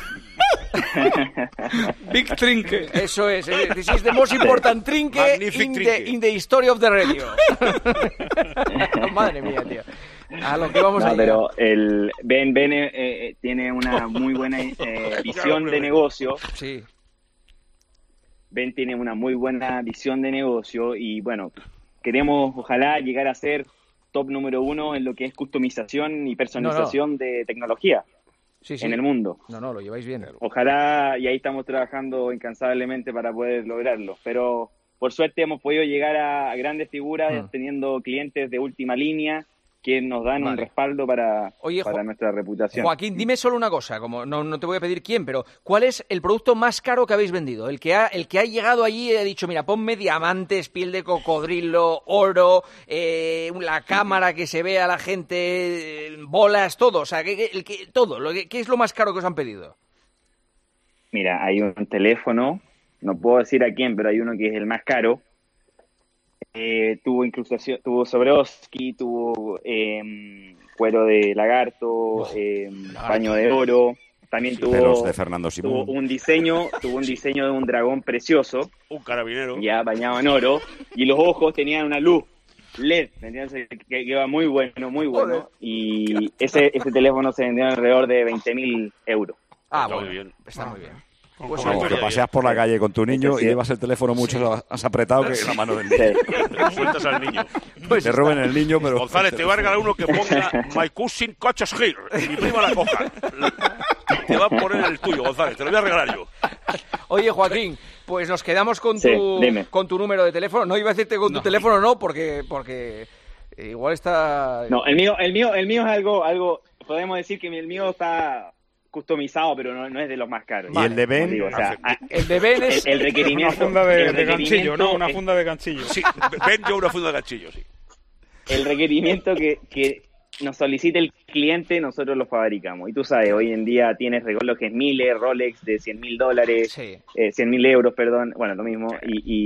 Big trinque. Eso es. This is the most important trinque in the history of the radio. Madre mía, tío. A lo que vamos a pero el Ben tiene una muy buena visión de negocio. Sí. Ben tiene una muy buena visión de negocio y bueno, queremos ojalá llegar a ser top número 1 en lo que es customización y personalización de tecnología en el mundo. No, lo lleváis bien. Ojalá, y ahí estamos trabajando incansablemente para poder lograrlo, pero por suerte hemos podido llegar a grandes figuras teniendo clientes de última línea que nos dan un respaldo para nuestra reputación. Joaquín, dime solo una cosa, como no te voy a pedir quién, pero ¿cuál es el producto más caro que habéis vendido? El que ha llegado allí y ha dicho, mira, ponme diamantes, piel de cocodrilo, oro, la cámara que se vea a la gente, bolas, todo, o sea, todo. ¿Qué es lo más caro que os han pedido? Mira, hay un teléfono, no puedo decir a quién, pero hay uno que es el más caro. Tuvo incrustación, tuvo Swarovski, tuvo cuero de lagarto, paño de oro, también tuvo de Fernando Simón. Tuvo un diseño de un dragón precioso, un carabinero ya bañado en oro, y los ojos tenían una luz LED, que iba muy bueno, y ese teléfono se vendió alrededor de 20.000 euros. Muy bien. Está muy bien. Pues que paseas por la calle con tu niño y llevas el teléfono mucho más apretado que la mano del niño. Sueltas al niño. Te roben el niño, pero... González, te va a regalar uno que ponga My cousin catches here. Y mi prima la coja. Te va a poner el tuyo, González. Te lo voy a regalar yo. Oye, Joaquín, pues nos quedamos con tu número de teléfono. No iba a decirte con tu teléfono, no, porque igual está... No, el mío es algo... Podemos decir que el mío está... customizado, pero no es de los más caros. ¿Y el de Ben? El de Ben es el requerimiento. Una funda de ganchillo, ¿no? Una funda de ganchillo. Sí, Ben yo una funda de ganchillo, sí. El requerimiento que nos solicita el cliente, nosotros lo fabricamos. Y tú sabes, hoy en día tienes relojes Miles, Rolex de $100.000, sí. 100.000 euros, perdón, bueno, lo mismo,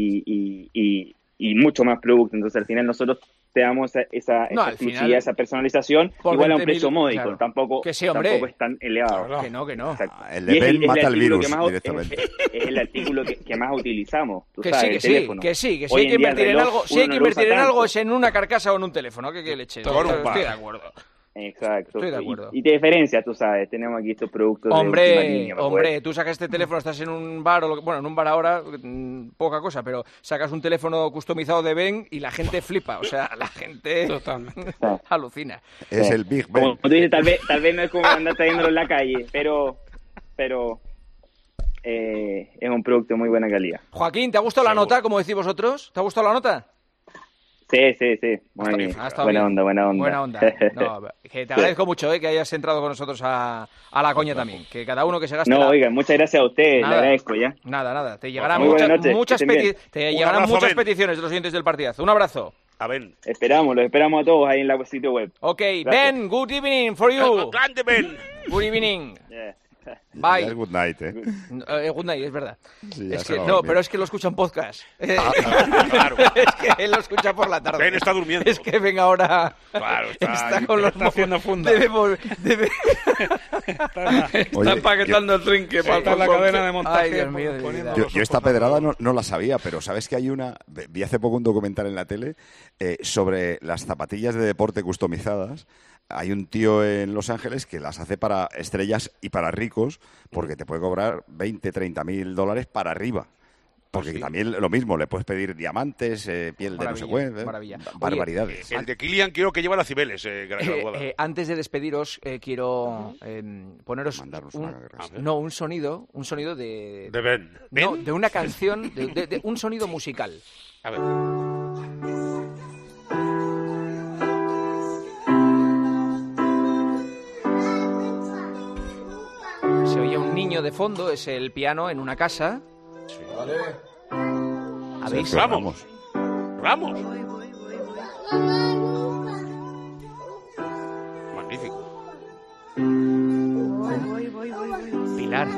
y mucho más producto. Entonces, al final nosotros te damos esa exclusividad, esa personalización, igual a un precio módico, claro. tampoco es tan elevado. Claro. Que no. El de Ben mata el virus directamente. Es el artículo que más utilizamos, tú que sabes, sí, el teléfono. Que sí, si hay que invertir en algo, es en una carcasa o en un teléfono, que leche. Estoy de acuerdo. Exacto. Estoy de acuerdo. Y te diferencias, tú sabes, tenemos aquí estos productos de última línea. Hombre, tú sacas este teléfono, estás en un bar, en un bar ahora, poca cosa, pero sacas un teléfono customizado de Ben y la gente flipa, o sea, la gente alucina. Es el Big Ben. Como tú dices, tal vez no es como andar trayéndolo en la calle, pero es un producto de muy buena calidad. Joaquín, ¿te ha gustado la nota, como decís vosotros? ¿Te ha gustado la nota? Sí. Buena onda. Buena onda. No, que te agradezco mucho que hayas entrado con nosotros a la coña también. Que cada uno que se gaste... No, oiga, muchas gracias a usted, le agradezco ya. Nada. Te llegarán muchas peticiones de los oyentes del partidazo. Un abrazo. A ver. Los esperamos a todos ahí en la sitio web. Ok, Ben, good evening for you. Grande, Ben. Good evening. Yeah. Bye. Ya es good night, Good night, es verdad. Sí, es que, no, pero es que lo escuchan podcast. Claro. Es que él lo escucha por la tarde. Ben está durmiendo. Es que venga ahora. Claro, está con los haciendo funda. Debe... Está empaquetando el trinque para la cadena de montaje. Ay, Dios mío, yo esta pedrada no la sabía, pero ¿sabes que hay una? Vi hace poco un documental en la tele sobre las zapatillas de deporte customizadas. Hay un tío en Los Ángeles que las hace para estrellas y para ricos porque te puede cobrar 20, 30 mil dólares para arriba. Porque también lo mismo, le puedes pedir diamantes, piel de no sé qué, barbaridades. El de Kilian quiero que lleve las Cibeles graduada. Antes de despediros, quiero poneros un sonido de Ben. No, de una canción, de un sonido musical. A ver. Se oye un niño de fondo, es el piano en una casa. Sí. Vale. ¿Habéis? Ramos. Magnífico. Pilar.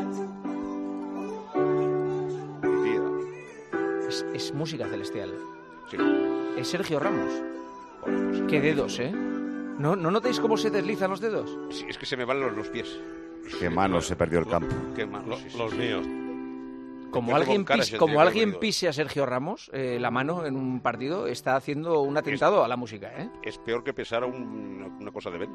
Es música celestial. Sí. Es Sergio Ramos. Qué dedos, ¿eh? ¿No notáis cómo se deslizan los dedos? Sí, es que se me van los pies. Qué manos se perdió el campo. Qué manos, los míos. Como alguien pise a Sergio Ramos la mano en un partido, está haciendo un atentado a la música, ¿eh? Es peor que pesar una cosa de Ben.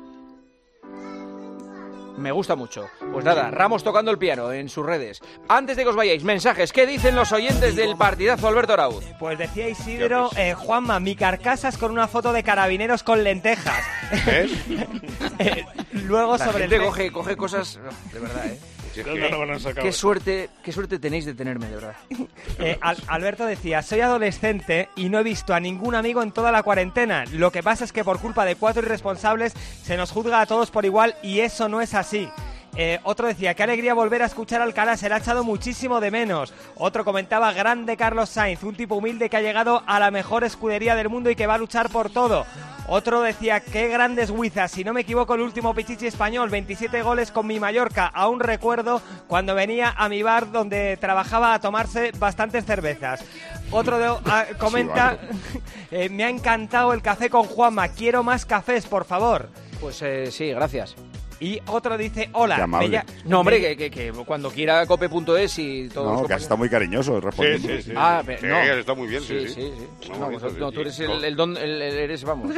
Me gusta mucho. Pues nada, Ramos tocando el piano en sus redes. Antes de que os vayáis, mensajes. ¿Qué dicen los oyentes del partidazo, Alberto Arauz? Pues decía Isidro, Juanma, mi carcasas con una foto de carabineros con lentejas. Luego la sobre gente coge cosas de verdad, ¿eh? Qué suerte tenéis de tenerme, de verdad. Alberto decía, soy adolescente y no he visto a ningún amigo en toda la cuarentena. Lo que pasa es que por culpa de 4 irresponsables se nos juzga a todos por igual y eso no es así. Otro decía, qué alegría volver a escuchar a Alcalá, se le ha echado muchísimo de menos. Otro comentaba, grande Carlos Sainz, un tipo humilde que ha llegado a la mejor escudería del mundo y que va a luchar por todo. Otro decía, qué grandes Huizas, si no me equivoco el último Pichichi español, 27 goles con mi Mallorca. Aún recuerdo cuando venía a mi bar donde trabajaba a tomarse bastantes cervezas. Otro comenta, me ha encantado el café con Juanma, quiero más cafés, por favor. Pues sí, gracias. Y otro dice, hola. No, hombre, que cuando quiera cope.es y todo. No, que está muy cariñoso respondiendo. Sí. Ah, pero no. Está muy bien, sí. No, tú eres eres, vamos.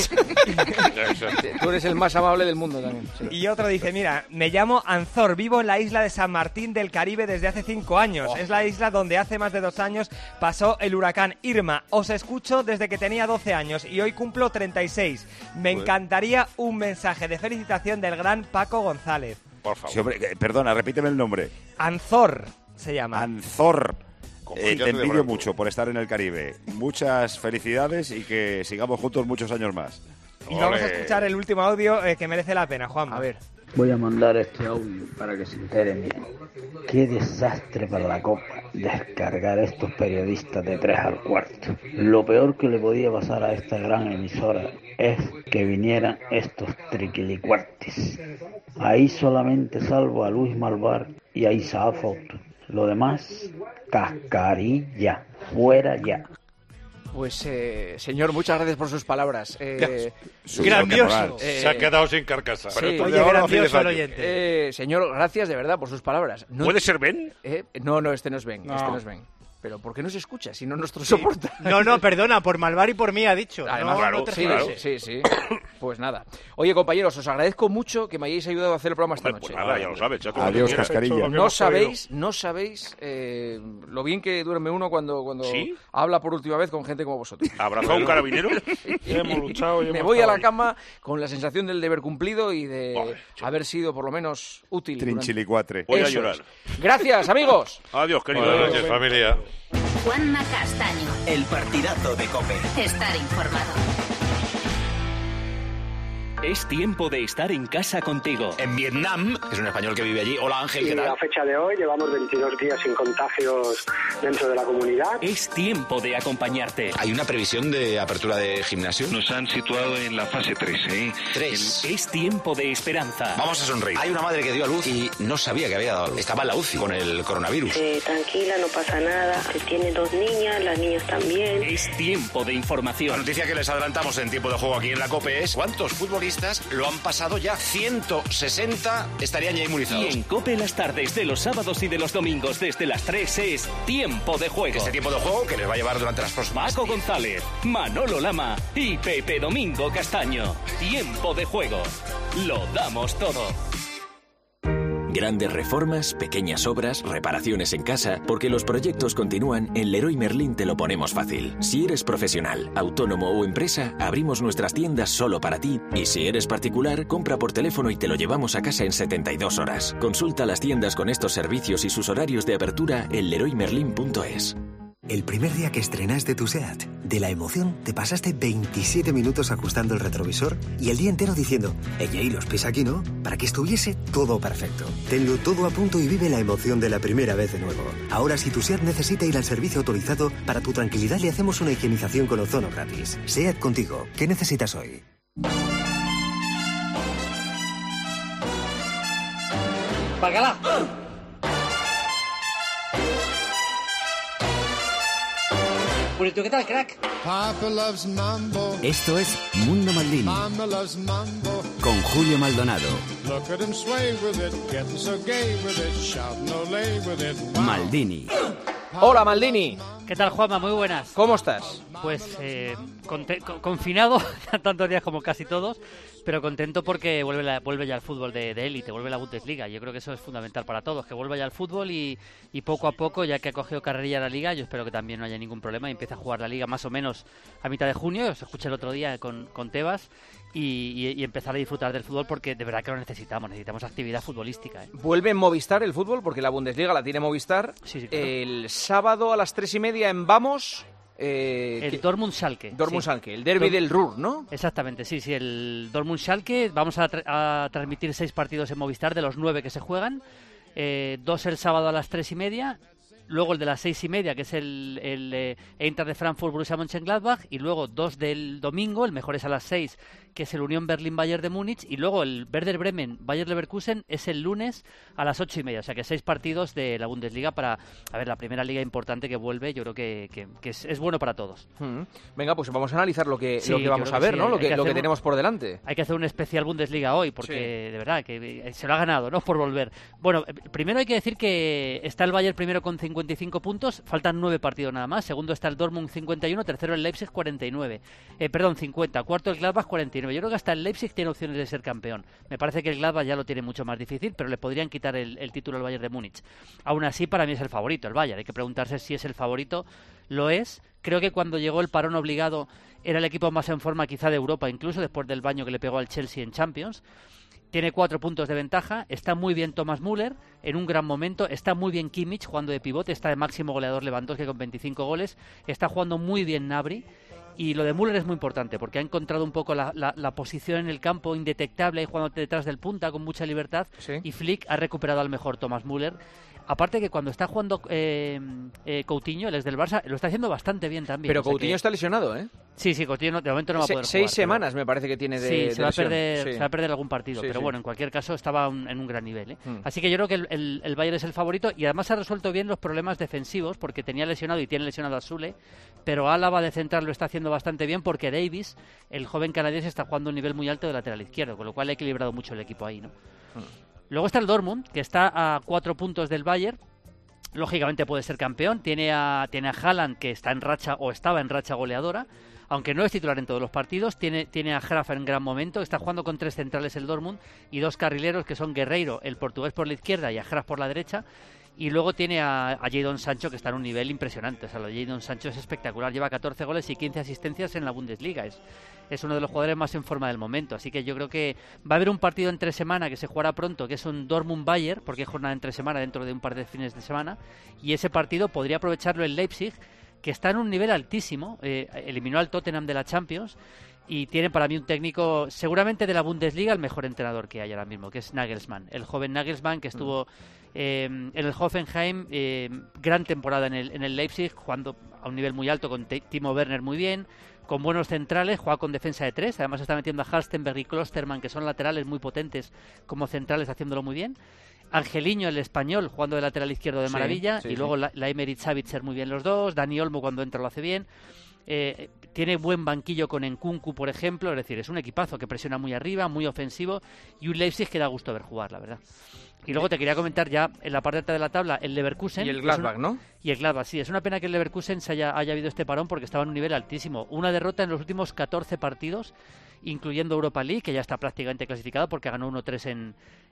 Tú eres el más amable del mundo también. Sí. Y otro dice, mira, me llamo Anzor, vivo en la isla de San Martín del Caribe desde hace 5 años. Es la isla donde hace más de 2 años pasó el huracán Irma. Os escucho desde que tenía 12 años y hoy cumplo 36. Me encantaría un mensaje de felicitación del gran Paco González. Por favor. Sí, hombre, perdona, repíteme el nombre. Anzor se llama. Anzor. Te envidio mucho por estar en el Caribe. Muchas felicidades y que sigamos juntos muchos años más. Y vamos a escuchar el último audio que merece la pena, Juan. A ver. Voy a mandar este audio para que se enteren bien. Qué desastre para la Copa descargar estos periodistas de 3 al cuarto. Lo peor que le podía pasar a esta gran emisora es que vinieran estos triquilicuartis. Ahí solamente salvo a Luis Malvar y a Isaac Foto. Lo demás, cascarilla. Fuera ya. Pues, señor, muchas gracias por sus palabras. Grandioso. Se ha quedado sin carcasa. Sí. Oye, grandioso el oyente. Señor, gracias de verdad por sus palabras. ¿Puede ser Ben? No, este no es Ben. Este no es Ben. Pero ¿por qué no se escucha si no nuestro soporta? No, perdona, por Malvar y por mí ha dicho. Además, sí. Pues nada. Oye, compañeros, os agradezco mucho que me hayáis ayudado a hacer el programa esta noche. Pues nada, ya lo sabes. Adiós, cascarilla. No sabéis lo bien que duerme uno cuando habla por última vez con gente como vosotros. ¿Abrazado a un carabinero? Hemos luchado y me voy a la cama con la sensación del deber cumplido y de haber sido por lo menos útil. Trinchilicuatre. Voy a llorar. Gracias, amigos. Adiós, querido. Buenas noches, familia. Juanma Castaño. El partidazo de COPE. Estar informado. Es tiempo de estar en casa contigo. En Vietnam, que es un español que vive allí. Hola Ángel, ¿qué tal? A fecha de hoy llevamos 22 días sin contagios dentro de la comunidad. Es tiempo de acompañarte. ¿Hay una previsión de apertura de gimnasio? Nos han situado en la fase 3, ¿eh? 3. Es tiempo de esperanza. Vamos a sonreír. Hay una madre que dio a luz y no sabía que había dado a luz. Estaba en la UCI con el coronavirus. Tranquila, no pasa nada. Tiene 2 niñas, las niñas también. Es tiempo de información. La noticia que les adelantamos en tiempo de juego aquí en la COPE es ¿cuántos futbolistas lo han pasado ya? 160 estarían ya inmunizados. Y en COPE las tardes de los sábados y de los domingos desde las 3 es tiempo de juego. Este tiempo de juego que les va a llevar durante las próximas... Paco González, Manolo Lama y Pepe Domingo Castaño. Tiempo de juego. Lo damos todo. Grandes reformas, pequeñas obras, reparaciones en casa, porque los proyectos continúan, en Leroy Merlin te lo ponemos fácil. Si eres profesional, autónomo o empresa, abrimos nuestras tiendas solo para ti. Y si eres particular, compra por teléfono y te lo llevamos a casa en 72 horas. Consulta las tiendas con estos servicios y sus horarios de apertura en leroymerlin.es. El primer día que estrenaste tu SEAT, de la emoción te pasaste 27 minutos ajustando el retrovisor y el día entero diciendo, ella y los pies aquí, ¿no? Para que estuviese todo perfecto. Tenlo todo a punto y vive la emoción de la primera vez de nuevo. Ahora, si tu SEAT necesita ir al servicio autorizado, para tu tranquilidad le hacemos una higienización con ozono gratis. SEAT contigo. ¿Qué necesitas hoy? ¡Bacalao! Purito, ¿qué tal, crack? Esto es Mundo Maldini con Julio Maldonado. Maldini. Hola, Maldini. ¿Qué tal, Juanma? Muy buenas. ¿Cómo estás? Pues confinado tantos días como casi todos, pero contento porque vuelve ya el fútbol de élite, vuelve la Bundesliga. Yo creo que eso es fundamental para todos, que vuelva ya el fútbol y poco a poco, ya que ha cogido carrerilla la Liga, yo espero que también no haya ningún problema y empiece a jugar la Liga más o menos a mitad de junio. Os escuché el otro día con Tebas y empezar a disfrutar del fútbol porque de verdad que lo necesitamos actividad futbolística. Vuelve en Movistar el fútbol porque la Bundesliga la tiene Movistar. Sí, claro. El sábado a las 3:30 en Vamos. El Dortmund-Schalke. Dortmund-Schalke, el derbi del Ruhr, ¿no? Exactamente, sí, el Dortmund-Schalke. Vamos a transmitir 6 partidos en Movistar de los 9 que se juegan. 2 el sábado a las 3:30. Luego el de las 6:30, que es el Eintracht de Frankfurt, Borussia Mönchengladbach, y luego 2 del domingo, el mejor es a las 6, que es el Unión Berlín-Bayern de Múnich, y luego el Werder Bremen-Bayern Leverkusen es el lunes a las 8:30, o sea que 6 partidos de la Bundesliga para, la primera liga importante que vuelve. Yo creo que es bueno para todos. Venga, pues vamos a analizar lo que vamos a ver, sí, ¿no? Lo que tenemos por delante. Hay que hacer un especial Bundesliga hoy, porque de verdad que se lo ha ganado, ¿no? Por volver. Bueno, primero hay que decir que está el Bayern primero con 55 puntos, faltan 9 partidos nada más. Segundo está el Dortmund 51, tercero el Leipzig 49. 50, cuarto el Gladbach 49. Yo creo que hasta el Leipzig tiene opciones de ser campeón. Me parece que el Gladbach ya lo tiene mucho más difícil, pero le podrían quitar el título al Bayern de Múnich. Aún así, para mí es el favorito, el Bayern. Hay que preguntarse si es el favorito. Lo es. Creo que cuando llegó el parón obligado era el equipo más en forma quizá de Europa, incluso después del baño que le pegó al Chelsea en Champions. Tiene 4 puntos de ventaja, está muy bien Thomas Müller en un gran momento, está muy bien Kimmich jugando de pivote, está de máximo goleador Lewandowski con 25 goles, está jugando muy bien Gnabry, y lo de Müller es muy importante porque ha encontrado un poco la posición en el campo indetectable, jugando detrás del punta con mucha libertad, sí. Y Flick ha recuperado al mejor Thomas Müller. Aparte que cuando está jugando Coutinho, el ex del Barça, lo está haciendo bastante bien también. Pero Coutinho está lesionado, ¿eh? Sí, Coutinho de momento no va a poder jugar. 6 semanas me parece que tiene de se va a perder algún partido, sí, pero sí. Bueno, en cualquier caso estaba en un gran nivel, ¿eh? Así que yo creo que el Bayern es el favorito y además ha resuelto bien los problemas defensivos porque tenía lesionado y tiene lesionado a Sule, pero Álava de central lo está haciendo bastante bien porque Davis, el joven canadiense, está jugando a un nivel muy alto de lateral izquierdo, con lo cual ha equilibrado mucho el equipo ahí, ¿no? Luego está el Dortmund, que está a 4 puntos del Bayern. Lógicamente puede ser campeón. Tiene a Haaland, que está en racha o estaba en racha goleadora, aunque no es titular en todos los partidos. Tiene a Graf en gran momento. Está jugando con 3 centrales el Dortmund y 2 carrileros que son Guerreiro, el portugués por la izquierda, y a Graf por la derecha. Y luego tiene a Jadon Sancho, que está en un nivel impresionante. O sea, lo de Jadon Sancho es espectacular. Lleva 14 goles y 15 asistencias en la Bundesliga. Es uno de los jugadores más en forma del momento. Así que yo creo que va a haber un partido entre semana que se jugará pronto, que es un Dortmund-Bayern, porque hay jornada entre semana dentro de un par de fines de semana. Y ese partido podría aprovecharlo el Leipzig, que está en un nivel altísimo. Eliminó al Tottenham de la Champions. Y tiene para mí un técnico, seguramente de la Bundesliga, el mejor entrenador que hay ahora mismo, que es Nagelsmann. El joven Nagelsmann, que estuvo en el Hoffenheim, gran temporada en el Leipzig, jugando a un nivel muy alto con Timo Werner muy bien, con buenos centrales, juega con defensa de 3, además está metiendo a Halstenberg y Klostermann, que son laterales muy potentes como centrales, haciéndolo muy bien. Angelino, el español, jugando de lateral izquierdo de maravilla, y luego la Emery Savitzer muy bien los dos, Dani Olmo cuando entra lo hace bien. Tiene buen banquillo con Nkunku, por ejemplo, es decir, es un equipazo que presiona muy arriba, muy ofensivo, y un Leipzig que da gusto ver jugar, la verdad. Y luego te quería comentar ya en la parte alta de la tabla el Leverkusen. Y el Gladbach, ¿no? Y el Gladbach, sí. Es una pena que el Leverkusen haya habido este parón porque estaba en un nivel altísimo. Una derrota en los últimos 14 partidos, incluyendo Europa League, que ya está prácticamente clasificado porque ganó 1-3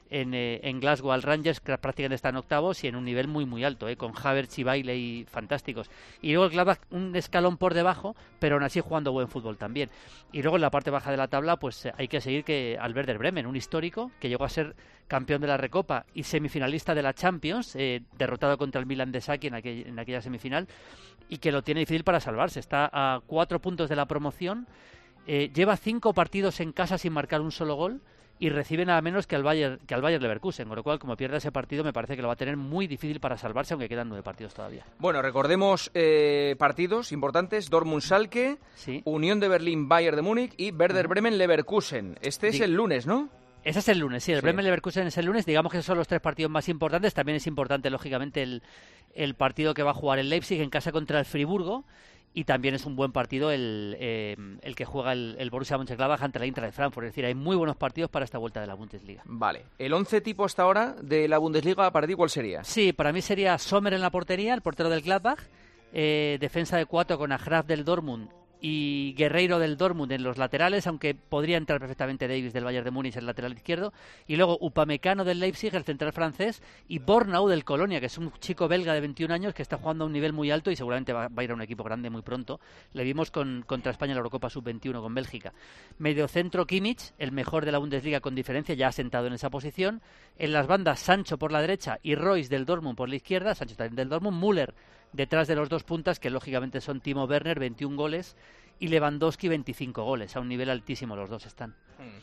en Glasgow al Rangers, que prácticamente está en octavos y en un nivel muy muy alto, con Havertz y Bailey fantásticos. Y luego el Gladbach un escalón por debajo, pero aún así jugando buen fútbol también. Y luego en la parte baja de la tabla pues hay que seguir que al Werder Bremen, un histórico que llegó a ser campeón de la Recopa y semifinalista de la Champions, derrotado contra el Milan de Saki en aquella semifinal, y que lo tiene difícil para salvarse. Está a 4 puntos de la promoción, lleva 5 partidos en casa sin marcar un solo gol y recibe nada menos que al Bayer Leverkusen, con lo cual como pierda ese partido me parece que lo va a tener muy difícil para salvarse, aunque quedan 9 partidos todavía. Bueno, recordemos partidos importantes: Dortmund-Schalke, Unión de Berlín-Bayern de Múnich y Werder Bremen-Leverkusen. Este es el lunes, ¿no? Ese es el lunes, sí, el Bremen-Leverkusen es el lunes. Digamos que esos son los 3 partidos más importantes. También es importante, lógicamente, el partido que va a jugar el Leipzig en casa contra el Friburgo. Y también es un buen partido el que juega el Borussia Mönchengladbach ante la Eintracht de Frankfurt. Es decir, hay muy buenos partidos para esta vuelta de la Bundesliga. Vale. ¿El 11 tipo hasta ahora de la Bundesliga para ti cuál sería? Sí, para mí sería Sommer en la portería, el portero del Gladbach. Defensa de 4 con Agraf del Dortmund y Guerreiro del Dortmund en los laterales, aunque podría entrar perfectamente Davis del Bayern de Múnich en el lateral izquierdo, y luego Upamecano del Leipzig, el central francés, y Bornau del Colonia, que es un chico belga de 21 años que está jugando a un nivel muy alto y seguramente va a ir a un equipo grande muy pronto. Le vimos contra España en la Eurocopa Sub-21 con Bélgica. Mediocentro Kimmich, el mejor de la Bundesliga con diferencia, ya ha sentado en esa posición. En las bandas Sancho por la derecha y Royce del Dortmund por la izquierda, Sancho también del Dortmund, Müller detrás de los 2 puntas, que lógicamente son Timo Werner, 21 goles, y Lewandowski, 25 goles. A un nivel altísimo los dos están.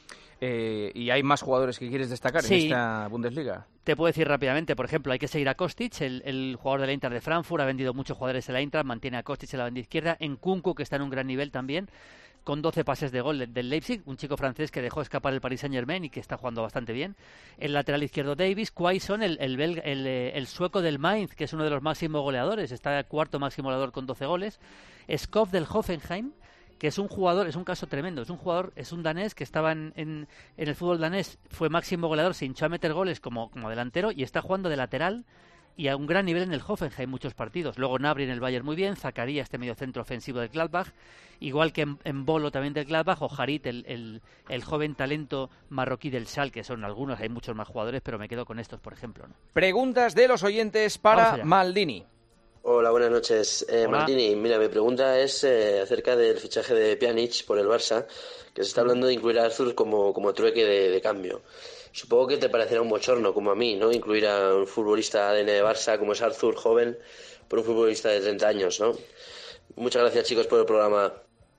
¿Y hay más jugadores que quieres destacar en esta Bundesliga? Te puedo decir rápidamente, por ejemplo, hay que seguir a Kostic, el jugador del Eintracht de Frankfurt, ha vendido muchos jugadores en la Eintracht, mantiene a Kostic en la banda izquierda, Nkunku, que está en un gran nivel también, con 12 pases de gol del Leipzig, un chico francés que dejó escapar el Paris Saint-Germain y que está jugando bastante bien. El lateral izquierdo Davis, Quaison, el sueco del Mainz, que es uno de los máximos goleadores, está cuarto máximo goleador con 12 goles. Skov del Hoffenheim, que es un jugador, es un caso tremendo, es un danés que estaba en el fútbol danés, fue máximo goleador, se hinchó a meter goles como delantero y está jugando de lateral y a un gran nivel en el Hoffenheim, muchos partidos. Luego Gnabry en el Bayern muy bien, Zakaria, este mediocentro ofensivo del Gladbach, igual que en Bolo también del Gladbach, o Harit, el joven talento marroquí del Schalke, que son algunos, hay muchos más jugadores, pero me quedo con estos, por ejemplo, ¿no? Preguntas de los oyentes para Maldini. Hola, buenas noches. Maldini, mira, mi pregunta es acerca del fichaje de Pjanic por el Barça, que se está hablando de incluir a Arthur como trueque de cambio. Supongo que te parecerá un bochorno, como a mí, ¿no? Incluir a un futbolista ADN de Barça como es Arthur, joven, por un futbolista de 30 años, ¿no? Muchas gracias, chicos, por el programa.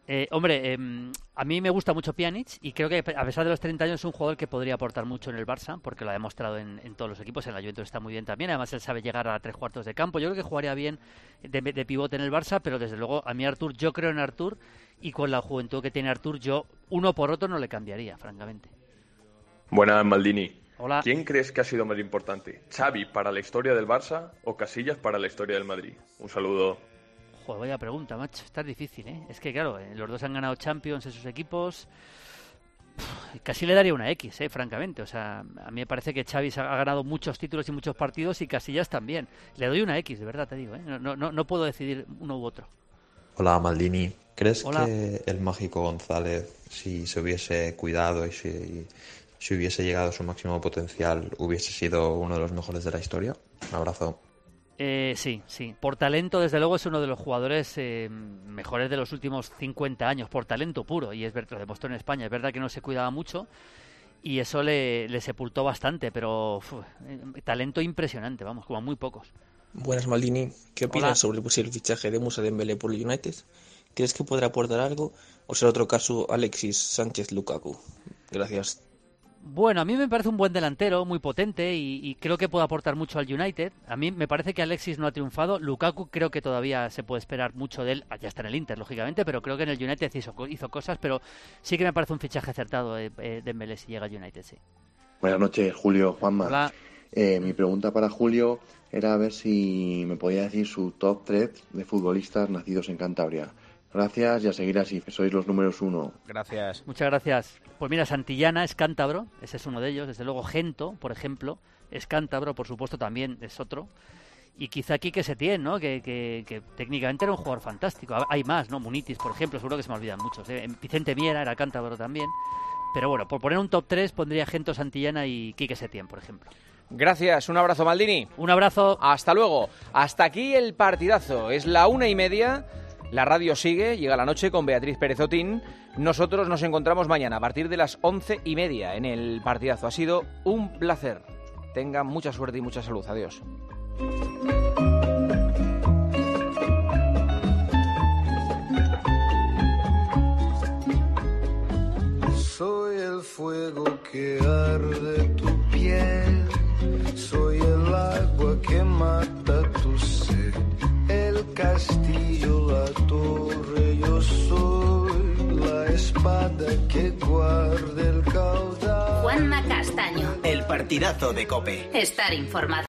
A mí me gusta mucho Pjanic y creo que a pesar de los 30 años es un jugador que podría aportar mucho en el Barça, porque lo ha demostrado en todos los equipos. En la Juventus está muy bien también, además él sabe llegar a 3 cuartos de campo. Yo creo que jugaría bien de pivote en el Barça, pero desde luego a mí Arthur, yo creo en Arthur, y con la juventud que tiene Arthur, yo uno por otro no le cambiaría, francamente. Buenas, Maldini. Hola. ¿Quién crees que ha sido más importante? ¿Xavi para la historia del Barça o Casillas para la historia del Madrid? Un saludo. Joder, vaya pregunta, macho. Está difícil, ¿eh? Es que, claro, los dos han ganado Champions en sus equipos. Casi le daría una X, francamente. O sea, a mí me parece que Xavi ha ganado muchos títulos y muchos partidos y Casillas también. Le doy una X, de verdad te digo, ¿eh? No puedo decidir uno u otro. Hola, Maldini. ¿Crees que el mágico González, si se hubiese cuidado y si hubiese llegado a su máximo potencial, hubiese sido uno de los mejores de la historia? Un abrazo. Sí. Por talento, desde luego, es uno de los jugadores mejores de los últimos 50 años, por talento puro, y es verdad, lo demostró en España. Es verdad que no se cuidaba mucho y eso le sepultó bastante, pero talento impresionante, vamos, como muy pocos. Buenas, Maldini. ¿Qué opinas sobre el posible fichaje de Moussa Dembélé por el United? ¿Crees que podrá aportar algo o será otro caso Alexis Sánchez Lukaku? Gracias. Bueno, a mí me parece un buen delantero, muy potente y creo que puede aportar mucho al United. A mí me parece que Alexis no ha triunfado. Lukaku creo que todavía se puede esperar mucho de él. Ya está en el Inter, lógicamente, pero creo que en el United hizo cosas, pero sí que me parece un fichaje acertado Dembélé si llega al United, sí. Buenas noches, Julio, Juanma. Hola. Mi pregunta para Julio era a ver si me podía decir su top 3 de futbolistas nacidos en Cantabria. Gracias y a seguir así, que sois los números 1. Gracias. Muchas gracias. Pues mira, Santillana es cántabro, ese es uno de ellos. Desde luego Gento, por ejemplo, es cántabro, por supuesto también es otro. Y quizá Quique Setién, ¿no? Que técnicamente era un jugador fantástico. Hay más, ¿no? Munitis, por ejemplo, seguro que se me olvidan muchos. Vicente Miera era cántabro también. Pero bueno, por poner un top 3 pondría Gento, Santillana y Quique Setién, por ejemplo. Gracias, un abrazo, Maldini. Un abrazo. Hasta luego. Hasta aquí el partidazo. Es la 1:30. La radio sigue, llega la noche con Beatriz Pérez Otín. Nosotros nos encontramos mañana a partir de las 11:30 en el partidazo. Ha sido un placer. Tengan mucha suerte y mucha salud. Adiós. Soy el fuego que arde tu piel, soy el agua que mata tu sed, el castillo, la torre, yo soy la espada que guarda el caudal. Juanma Castaño. El partidazo de COPE. Estar informado.